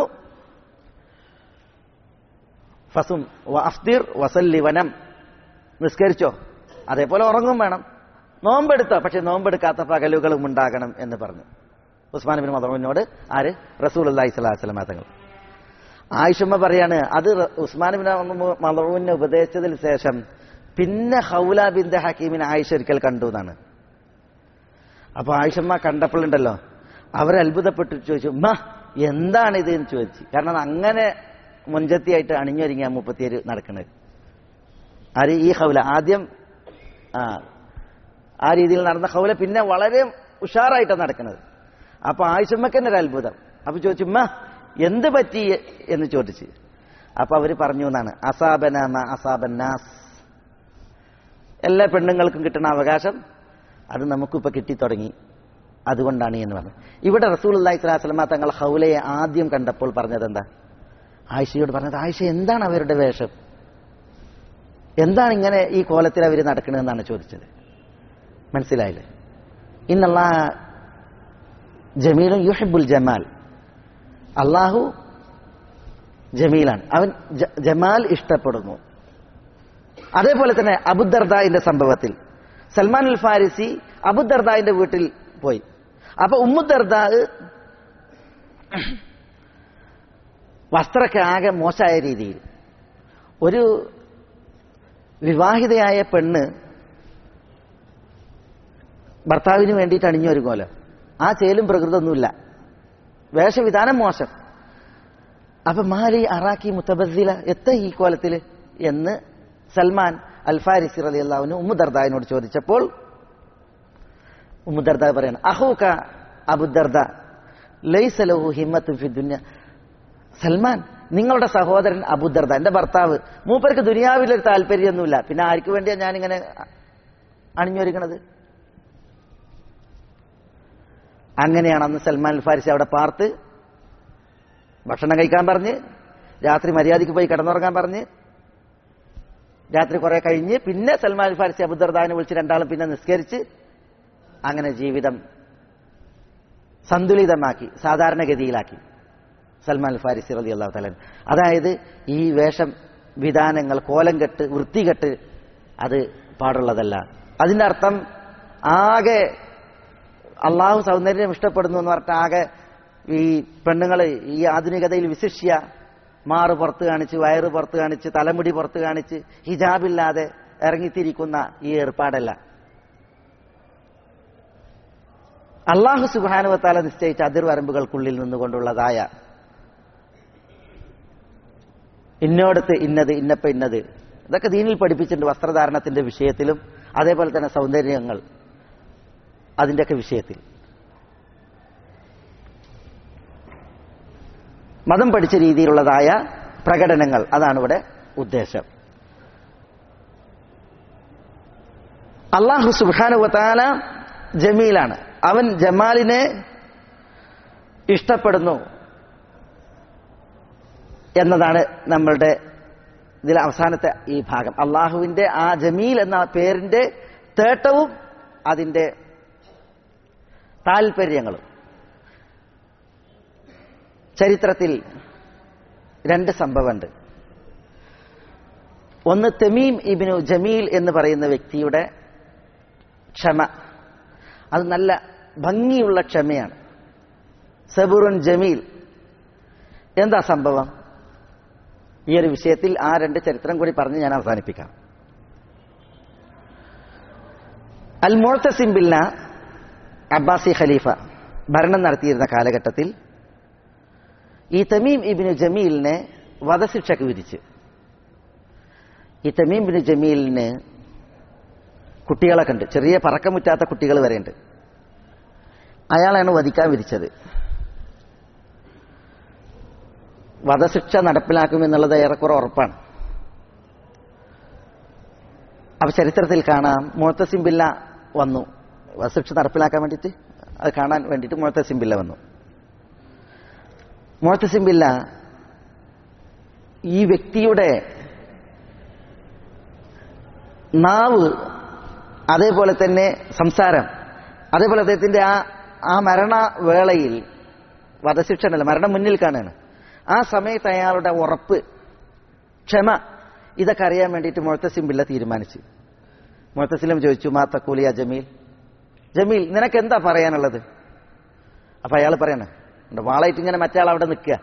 ഫസും വഅഫ്തിർ വസല്ലി വനം, നിസ്കരിച്ചോ, അതേപോലെ ഉറങ്ങും വേണം, നോമ്പെടുത്തോ, പക്ഷെ നോമ്പെടുക്കാത്ത പകലുകളും ഉണ്ടാകണം എന്ന് പറഞ്ഞു ഉസ്മാൻ ഇബ്നു മദ്ഊനോട്. ആര്? റസൂലുള്ളാഹി സ്വല്ലല്ലാഹു അലൈഹി വസല്ലം തങ്ങൾ. ആയിഷമ്മ പറയാണ്, അത് ഉസ്മാൻ ഇബ്നു മദ്ഊനെ ഉപദേശിച്ചതിന് ശേഷം പിന്നെ ഹൗല ബിൻത് ഹക്കീമിനെ ആയിഷ ഒരിക്കൽ കണ്ടു എന്നാണ്. അപ്പൊ ആയിഷമ്മ കണ്ടപ്പോഴുണ്ടല്ലോ, അവർ അത്ഭുതപ്പെട്ടു ചോദിച്ചു, ഉമ്മ എന്താണിത് എന്ന് ചോദിച്ചു. കാരണം അങ്ങനെ മുൻചത്തിയായിട്ട് അണിഞ്ഞൊരുങ്ങിയ 37 നടക്കുന്നത്. ആര്? ഈ ഹൗല. ആദ്യം ആ രീതിയിൽ നടന്ന ഹൗല പിന്നെ വളരെ ഉഷാറായിട്ടാണ് നടക്കുന്നത്. അപ്പൊ ആയിഷമ്മക്ക് തന്നെ ഒരു അത്ഭുതം. അപ്പൊ ചോദിച്ചു, ഉമ്മ എന്ത് പറ്റി എന്ന് ചോദിച്ചു. അപ്പൊ അവര് പറഞ്ഞു എന്നാണ്, അസാബന അസാബന്നാസ്, എല്ലാ പെണ്ണുങ്ങൾക്കും കിട്ടുന്ന അവകാശം അത് നമുക്കിപ്പോ കിട്ടിത്തുടങ്ങി, അതുകൊണ്ടാണ് എന്ന് പറഞ്ഞു. ഇവിടെ റസൂലുള്ളാഹി സ്വല്ലല്ലാഹു അലൈഹി വസല്ലം തങ്ങൾ ഹൗലയെ ആദ്യം കണ്ടപ്പോൾ പറഞ്ഞത് എന്താ? ആയിഷയോട് പറഞ്ഞത്, ആയിഷ എന്താണ് അവരുടെ വേഷം, എന്താണ് ഇങ്ങനെ ഈ കോലത്തിൽ അവർ നടക്കണമെന്നാണ് ചോദിച്ചത്. മനസ്സിലായില്ലേ? ഇന്നല്ലാഹ ജമീലുൻ യുഹിബ്ബുൽ ജമാൽ, അള്ളാഹു ജമീലാണ്, അവൻ ജമാൽ ഇഷ്ടപ്പെടുന്നു. അതേപോലെ തന്നെ അബൂദർദാഇന്റെ സംഭവത്തിൽ സൽമാൻ അൽ ഫാരിസി അബൂദർദാഇന്റെ വീട്ടിൽ പോയി. അപ്പൊ ഉമ്മുദർദാ വസ്ത്രമൊക്കെ ആകെ മോശമായ രീതിയിൽ, ഒരു വിവാഹിതയായ പെണ്ണ് ഭർത്താവിന് വേണ്ടിയിട്ട് അണിഞ്ഞൊരുങ്ങോലോ, ആ ചേലും പ്രകൃതൊന്നുമില്ല, വേഷവിധാനം മോശം. അപ്പൊ മാലി അറാക്കി മുത്തബസ്സില, ഈ കോലത്തിൽ എന്ന് സൽമാൻ അൽ ഫാരിസി റളിയല്ലാഹു അൻഹു ഉമ്മുദർദായിനോട് ചോദിച്ചപ്പോൾ ഉമ്മുദർദാ പറയാണ്, അഹൂക അബൂദർദാ ലൈസ ലഹു ഹിമ്മത്തുൻ ഫി ദുനിയ. സൽമാൻ, നിങ്ങളുടെ സഹോദരൻ അബൂദർദാ, എന്റെ ഭർത്താവ്, മൂപ്പർക്ക് ദുനിയാവിലൊരു താല്പര്യമൊന്നുമില്ല, പിന്നെ ആർക്ക് വേണ്ടിയാ ഞാനിങ്ങനെ അണിഞ്ഞൊരുങ്ങണത്? അങ്ങനെയാണ് അന്ന് സൽമാൻ അൽ ഫാരിസി അവിടെ പാർത്ത് ഭക്ഷണം കഴിക്കാൻ പറഞ്ഞ്, രാത്രി മര്യാദയ്ക്ക് പോയി കിടന്നുറങ്ങാൻ പറഞ്ഞ്, രാത്രി കുറെ കഴിഞ്ഞ് പിന്നെ സൽമാൻ അൽ ഫാരിസി അബൂദർദാനെ വിളിച്ച് രണ്ടാളും പിന്നെ നിസ്കരിച്ച് അങ്ങനെ ജീവിതം സന്തുലിതമാക്കി, സാധാരണഗതിയിലാക്കി സൽമാൻ അൽ ഫാരിസി റളിയല്ലാഹു തആല. അതായത് ഈ വേഷം വിധാനങ്ങൾ, കോലംകെട്ട്, വൃത്തികെട്ട് അത് പാടുള്ളതല്ല. അതിന്റെ അർത്ഥം ആകെ അള്ളാഹു സൗന്ദര്യം ഇഷ്ടപ്പെടുന്നു എന്ന് പറഞ്ഞിട്ട് ആകെ ഈ പെണ്ണുങ്ങൾ ഈ ആധുനികതയിൽ വിശിഷ്യ മാറ് പുറത്ത് കാണിച്ച്, വയറ് പുറത്ത് കാണിച്ച്, തലമുടി പുറത്ത് കാണിച്ച്, ഹിജാബില്ലാതെ ഇറങ്ങിത്തിരിക്കുന്ന ഈ ഏർപ്പാടല്ല. അള്ളാഹു സുബ്ഹാനഹു വ തആല നിശ്ചയിച്ച അതിർവരമ്പുകൾക്കുള്ളിൽ നിന്നുകൊണ്ടുള്ളതായ ഇന്നോടത്ത് ഇന്നത്, ഇന്നപ്പ ഇന്നത്, ഇതൊക്കെ ദീനിൽ പഠിപ്പിച്ചിട്ടുണ്ട്. വസ്ത്രധാരണത്തിന്റെ വിഷയത്തിലും അതേപോലെ തന്നെ സൗന്ദര്യങ്ങൾ അതിൻ്റെയൊക്കെ വിഷയത്തിൽ മതം പഠിച്ച രീതിയിലുള്ളതായ പ്രകടനങ്ങൾ, അതാണ് ഇവിടെ ഉദ്ദേശം. അല്ലാഹു സുബ്ഹാനഹു വ തആല ജമീലാണ്. അവൻ ജമാലിനെ ഇഷ്ടപ്പെടുന്നു എന്നതാണ് നമ്മളുടെ ഇതിലെ അവസാനത്തെ ഈ ഭാഗം. അള്ളാഹുവിന്റെ ആ ജമീൽ എന്ന പേരിന്റെ തേട്ടവും അതിന്റെ താൽപര്യങ്ങളും. ചരിത്രത്തിൽ രണ്ട് സംഭവമുണ്ട്. ഒന്ന് തമീം ഇബ്നു ജമീൽ എന്ന് പറയുന്ന വ്യക്തിയുടെ ക്ഷമ. അത് നല്ല ഭംഗിയുള്ള ക്ഷമയാണ്. സബുറുൻ ജമീൽ. എന്താ സംഭവം? ഈ ഒരു വിഷയത്തിൽ ആ രണ്ട് ചരിത്രം കൂടി പറഞ്ഞ് ഞാൻ അവസാനിപ്പിക്കാം. അൽ മുഅ്തസിം ബില്ലാ അബ്ബാസി ഖലീഫ ഭരണം നടത്തിയിരുന്ന കാലഘട്ടത്തിൽ ഈ തമീം ഇബ്നു ജമീലിനെ വധശിക്ഷയ്ക്ക് വിധിച്ചു. ഈ തമീം ഇബ്നു ജമീലിന് കുട്ടികളൊക്കെ ഉണ്ട്, ചെറിയ പറക്കമുറ്റാത്ത കുട്ടികൾ വരെയുണ്ട്. അയാളാണ് വധിക്കാൻ വിധിച്ചത്. വധശിക്ഷ നടപ്പിലാക്കുമെന്നുള്ളത് ഏറെക്കുറെ ഉറപ്പാണ്. അപ്പൊ ചരിത്രത്തിൽ കാണാം, മുഅ്തസിം ബില്ല വന്നു വധശിക്ഷ നടപ്പിലാക്കാൻ വേണ്ടിയിട്ട്, അത് കാണാൻ വേണ്ടിയിട്ട് മുഅ്തസിം ബില്ല വന്നു. മുഅ്തസിം ബില്ല ഈ വ്യക്തിയുടെ നാവ്, അതേപോലെ തന്നെ സംസാരം, അതേപോലെ അദ്ദേഹത്തിന്റെ ആ മരണവേളയിൽ, വധശിക്ഷ ഉണ്ടല്ലോ, മരണം മുന്നിൽ കാണുകയാണ്, ആ സമയത്ത് അയാളുടെ ഉറപ്പ്, ക്ഷമ, ഇതൊക്കെ അറിയാൻ വേണ്ടിയിട്ട് മുഅ്തസിം ബില്ല തീരുമാനിച്ചു. മുഅ്തസിം ചോദിച്ചു, മാ തഖൂലു യാ ജമീൽ, ജമീൽ നിനക്ക് എന്താ പറയാനുള്ളത്? അപ്പൊ അയാൾ പറയണ, വാളായിട്ട് ഇങ്ങനെ മറ്റേ അവിടെ നിൽക്കുക.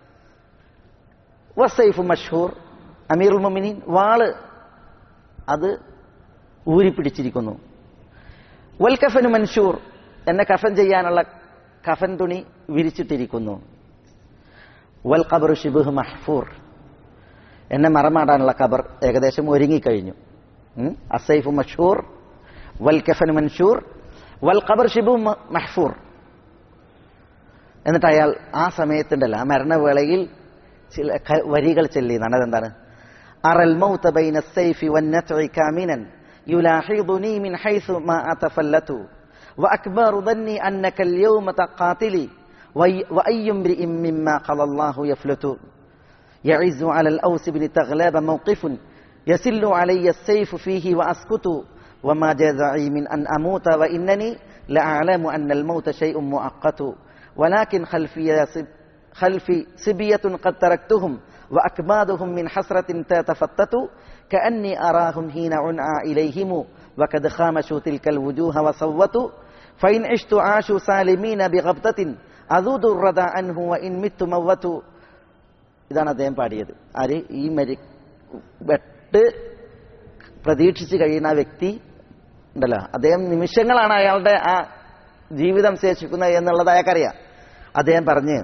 വസൈഫു മഷ്ഹൂർ, അമീറുൽ മുഅ്മിനീൻ, വാള് അത് ഊരിപ്പിടിച്ചിരിക്കുന്നു. വൽ കഫനു മൻഷൂർ, എന്നെ കഫൻ ചെയ്യാനുള്ള കഫൻ തുണി വിരിച്ചിട്ടിരിക്കുന്നു. വൽ ഖബറു ശിബ്ഹു മഹ്ഫൂർ, എന്നെ മറമാടാനുള്ള ഖബർ ഏകദേശം ഒരുങ്ങിക്കഴിഞ്ഞു. അസൈഫു മഷ്ഹൂർ, വൽ കഫനു മൻഷൂർ, വൽ ഖബർ ശിബ്ഹു മഹ്ഫൂർ. എന്നിട്ട് അയാൾ ആ സമയത്തുണ്ടല്ലോ, ആ മരണവേളയിൽ ചില വരികൾ ചൊല്ലിയെന്നാണ്. അതെന്താണ്? അറൽ മൗത ബൈന സൈഫി വന്നത്ഇ കാമിനൻ യുലാഹിദുനി മിൻ ഹൈസു മാ അതഫല്ലതു വഅക്ബറു ظني അന്നക اليوم തഖാതിലി وأي امرئ مما قال الله يفلت يعز على الأوس بن تغلاب موقف يسل علي السيف فيه وأسكت وما جزعي من أن أموت وإنني لأعلم أن الموت شيء مؤقت ولكن خلفي سبية قد تركتهم وأكبادهم من حسرة تتفتت كأني أراهم حين عنعى إليهم وقد خامشوا تلك الوجوه وصوتوا فإن عشت عاشوا سالمين بغبطة അദൂദു റദ അൻഹു വഇൻ മിത്തു മവ്വതു. ഇതാണ് അദ്ദേഹം പാടിയത്. ആര്? ഈ വെട്ട് പ്രതീക്ഷിച്ച് കഴിയുന്ന ആ വ്യക്തി ഉണ്ടല്ലോ, അദ്ദേഹം നിമിഷങ്ങളാണ് അയാളുടെ ആ ജീവിതം ശേഷിക്കുന്നത് എന്നുള്ളത് അയാൾക്കറിയാം. അദ്ദേഹം പറഞ്ഞ്,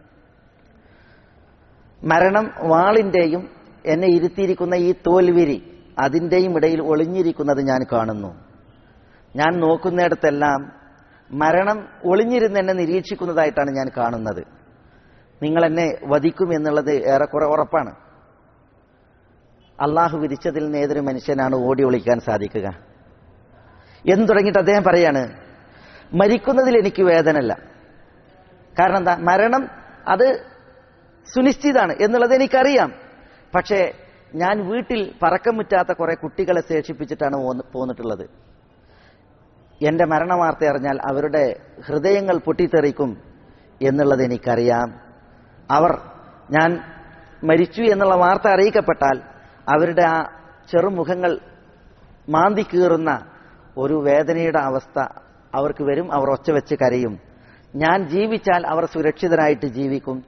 മരണം വാളിന്റെയും എന്നെ ഇരുത്തിയിരിക്കുന്ന ഈ തോൽവിരി അതിന്റെയും ഇടയിൽ ഒളിഞ്ഞിരിക്കുന്നത് ഞാൻ കാണുന്നു. ഞാൻ നോക്കുന്നിടത്തെല്ലാം മരണം ഒളിഞ്ഞിരുന്ന് എന്നെ നിരീക്ഷിക്കുന്നതായിട്ടാണ് ഞാൻ കാണുന്നത്. നിങ്ങൾ എന്നെ വധിക്കും എന്നുള്ളത് ഏറെക്കുറെ ഉറപ്പാണ്. അള്ളാഹു വിധിച്ചതിൽ നിന്ന് ഏതൊരു മനുഷ്യനാണ് ഓടി ഒളിക്കാൻ സാധിക്കുക എന്ന് തുടങ്ങിയിട്ട് അദ്ദേഹം പറയാണ്, മരിക്കുന്നതിൽ എനിക്ക് വേദനല്ല. കാരണം എന്താ? മരണം അത് സുനിശ്ചിതാണ് എന്നുള്ളത് എനിക്കറിയാം. പക്ഷേ ഞാൻ വീട്ടിൽ പറക്കം മുറ്റാത്ത കുറെ കുട്ടികളെ ശേഷിപ്പിച്ചിട്ടാണ് പോന്നിട്ടുള്ളത്. എന്റെ മരണവാർത്ത അറിഞ്ഞാൽ അവരുടെ ഹൃദയങ്ങൾ പൊട്ടിത്തെറിക്കും എന്നുള്ളത് എനിക്കറിയാം. ഞാൻ മരിച്ചു എന്നുള്ള വാർത്ത അറിയിക്കപ്പെട്ടാൽ അവരുടെ ആ ചെറുമുഖങ്ങൾ മാന്തി കീറുന്ന ഒരു വേദനയുടെ അവസ്ഥ അവർക്ക് വരും. അവർ ഒച്ച വെച്ച് കരയും. ഞാൻ ജീവിച്ചാൽ അവർ സുരക്ഷിതരായിട്ട് ജീവിക്കും.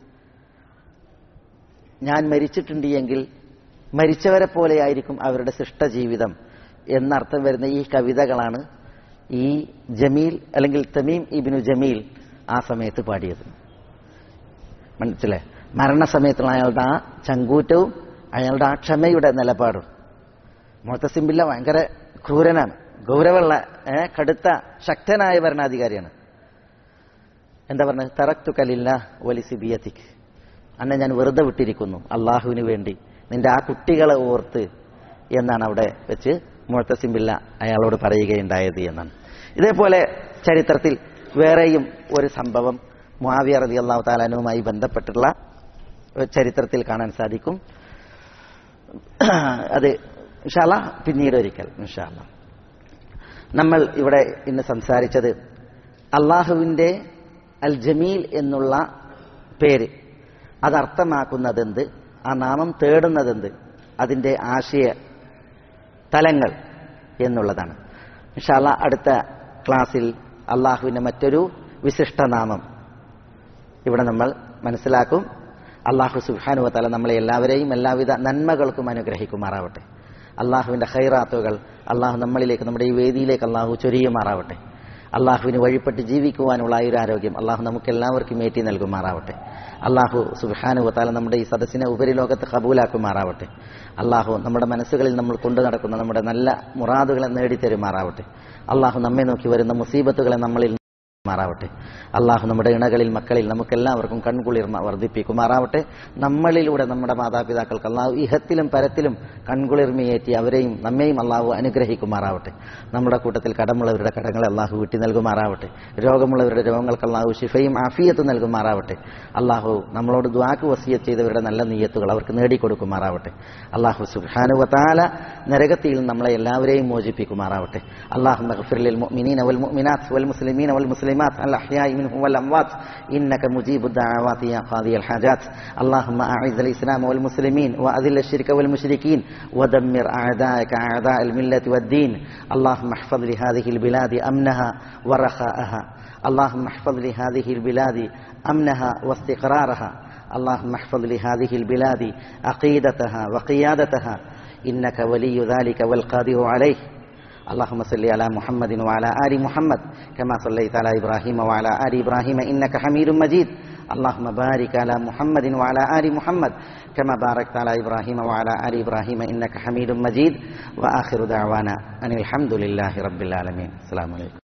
ഞാൻ മരിച്ചിട്ടുണ്ട് എങ്കിൽ മരിച്ചവരെ പോലെയായിരിക്കും അവരുടെ ശിഷ്ടജീവിതം എന്നർത്ഥം വരുന്ന ഈ കവിതകളാണ് ഈ ജമീൽ അല്ലെങ്കിൽ തമീം ഇബ്നു ജമീൽ ആ സമയത്ത് പാടിയത്. മനസ്സിലായി? മരണസമയത്തുള്ള അയാളുടെ ആ ചങ്കൂറ്റവും അയാളുടെ ആ ക്ഷമയുടെ നിലപാടും. മുഅ്തസിം ബില്ലാ ഭയങ്കര ക്രൂരനാണ്, ഗൗരവമുള്ള കടുത്ത ശക്തനായ ഭരണാധികാരിയാണ്. എന്താ പറഞ്ഞത്? തറക്തുക ലില്ലാഹ് വലിസിബിയതിക്, അന്നെ ഞാൻ വെറുതെ വിട്ടിരിക്കുന്നു അള്ളാഹുവിന് വേണ്ടി, നിന്റെ ആ കുട്ടികളെ ഓർത്ത് എന്നാണ് അവിടെ വെച്ച് മുഅ്തസിം ബില്ലാ അയാളോട് പറയുകയുണ്ടായത് എന്നാണ്. ഇതേപോലെ ചരിത്രത്തിൽ വേറെയും ഒരു സംഭവം മുആവിയ റളിയല്ലാഹു തആല അൻഹുമായി ബന്ധപ്പെട്ടുള്ള ചരിത്രത്തിൽ കാണാൻ സാധിക്കും. അത് ഇൻഷാ അല്ലാഹ് പിന്നീട് ഒരിക്കൽ ഇൻഷാ അല്ലാഹ്. നമ്മൾ ഇവിടെ ഇന്ന് സംസാരിച്ചത് അള്ളാഹുവിന്റെ അൽ ജമീൽ എന്നുള്ള പേര് അതർത്ഥമാക്കുന്നതെന്ത്, ആ നാമം തേടുന്നതെന്ത്, അതിന്റെ ആശയ തലങ്ങൾ എന്നുള്ളതാണ്. ഇൻഷാ അല്ലാഹ് അടുത്ത ക്ലാസ്സിൽ അള്ളാഹുവിന്റെ മറ്റൊരു വിശിഷ്ടനാമം ഇവിടെ നമ്മൾ മനസ്സിലാക്കും. അള്ളാഹു സുബ്ഹാനഹു വ തആല നമ്മളെ എല്ലാവരെയും എല്ലാവിധ നന്മകൾക്കും അനുഗ്രഹിക്കുമാറാവട്ടെ. അള്ളാഹുവിന്റെ ഖൈറാത്തുകൾ അള്ളാഹു നമ്മളിലേക്ക്, നമ്മുടെ ഈ വേദിയിലേക്ക് അള്ളാഹു ചൊരിയുമാറാവട്ടെ. അള്ളാഹുവിന് വഴിപ്പെട്ട് ജീവിക്കുവാനുള്ള ആയുരാരോഗ്യം അള്ളാഹു നമുക്ക് എല്ലാവർക്കും ഏറ്റി നൽകുമാറാവട്ടെ. അള്ളാഹു സുബ്ഹാനഹു വ തആല നമ്മുടെ ഈ സദസ്സിനെ ഉപരിലോകത്ത് ഖബൂലാക്കുമാറാവട്ടെ. അള്ളാഹു നമ്മുടെ മനസ്സുകളിൽ നമ്മൾ കൊണ്ടു നടക്കുന്ന നമ്മുടെ നല്ല മുറാദുകളെ നേടിത്തരുമാറാവട്ടെ. അള്ളാഹു നമ്മെ നോക്കി വരുന്ന മുസീബത്തുകളെ നമ്മളിൽ മാറാവട്ടെ. അള്ളാഹു നമ്മുടെ ഇണകളിൽ മക്കളിൽ നമുക്കെല്ലാവർക്കും കൺകുളിർമ വർദ്ധിപ്പിക്കുമാറാവട്ടെ. നമ്മളിലൂടെ നമ്മുടെ മാതാപിതാക്കൾക്ക് അള്ളാഹു ഇഹത്തിലും പരത്തിലും കൺകുളിർമയേറ്റി അവരെയും നമ്മെയും അള്ളാഹു അനുഗ്രഹിക്കുമാറാവട്ടെ. നമ്മുടെ കൂട്ടത്തിൽ കടമുള്ളവരുടെ കടങ്ങളെ അള്ളാഹു വിട്ടി നൽകുമാറാവട്ടെ. രോഗമുള്ളവരുടെ രോഗങ്ങൾക്ക് അള്ളാഹു ശിഫയും ആഫിയത്തും നൽകുമാറാവട്ടെ. അള്ളാഹു നമ്മളോട് ദുആക്ക് വസിയത്ത് ചെയ്തവരുടെ നല്ല നിയ്യത്തുകൾ അവർക്ക് നേടിക്കൊടുക്കുമാറാവട്ടെ. അള്ളാഹു സുബ്ഹാനഹു വ തആല നരകത്തിൽ നമ്മളെ എല്ലാവരെയും മോചിപ്പിക്കുമാറാവട്ടെ. അല്ലാഹുമ്മ ഗ്ഫിർ ലിൽ മുഅ്മിനീന വൽ മുഅ്മിനാത്ത് വൽ മുസ്ലിമീന വൽ മുസ്ലിമാത്ത് الأحياء منهم والأموات إنك مجيب الدعوات يا قاضي الحاجات. اللهم أعز الإسلام والمسلمين وأذل الشرك والمشركين ودمر أعداءك أعداء الملة والدين. اللهم احفظ لهذه البلاد أمنها ورخاءها. اللهم احفظ لهذه البلاد أمنها واستقرارها. اللهم احفظ لهذه البلاد عقيدتها وقيادتها إنك ولي ذلك والقادر عليه. اللهم صل على محمد وعلى آل محمد كما صليت على إبراهيم وعلى آل إبراهيم إنك حميد مجيد. اللهم بارك على محمد وعلى آل محمد كما باركت على إبراهيم وعلى آل إبراهيم إنك حميد مجيد. وآخر دعوانا أن الحمد لله رب العالمين. السلام عليكم.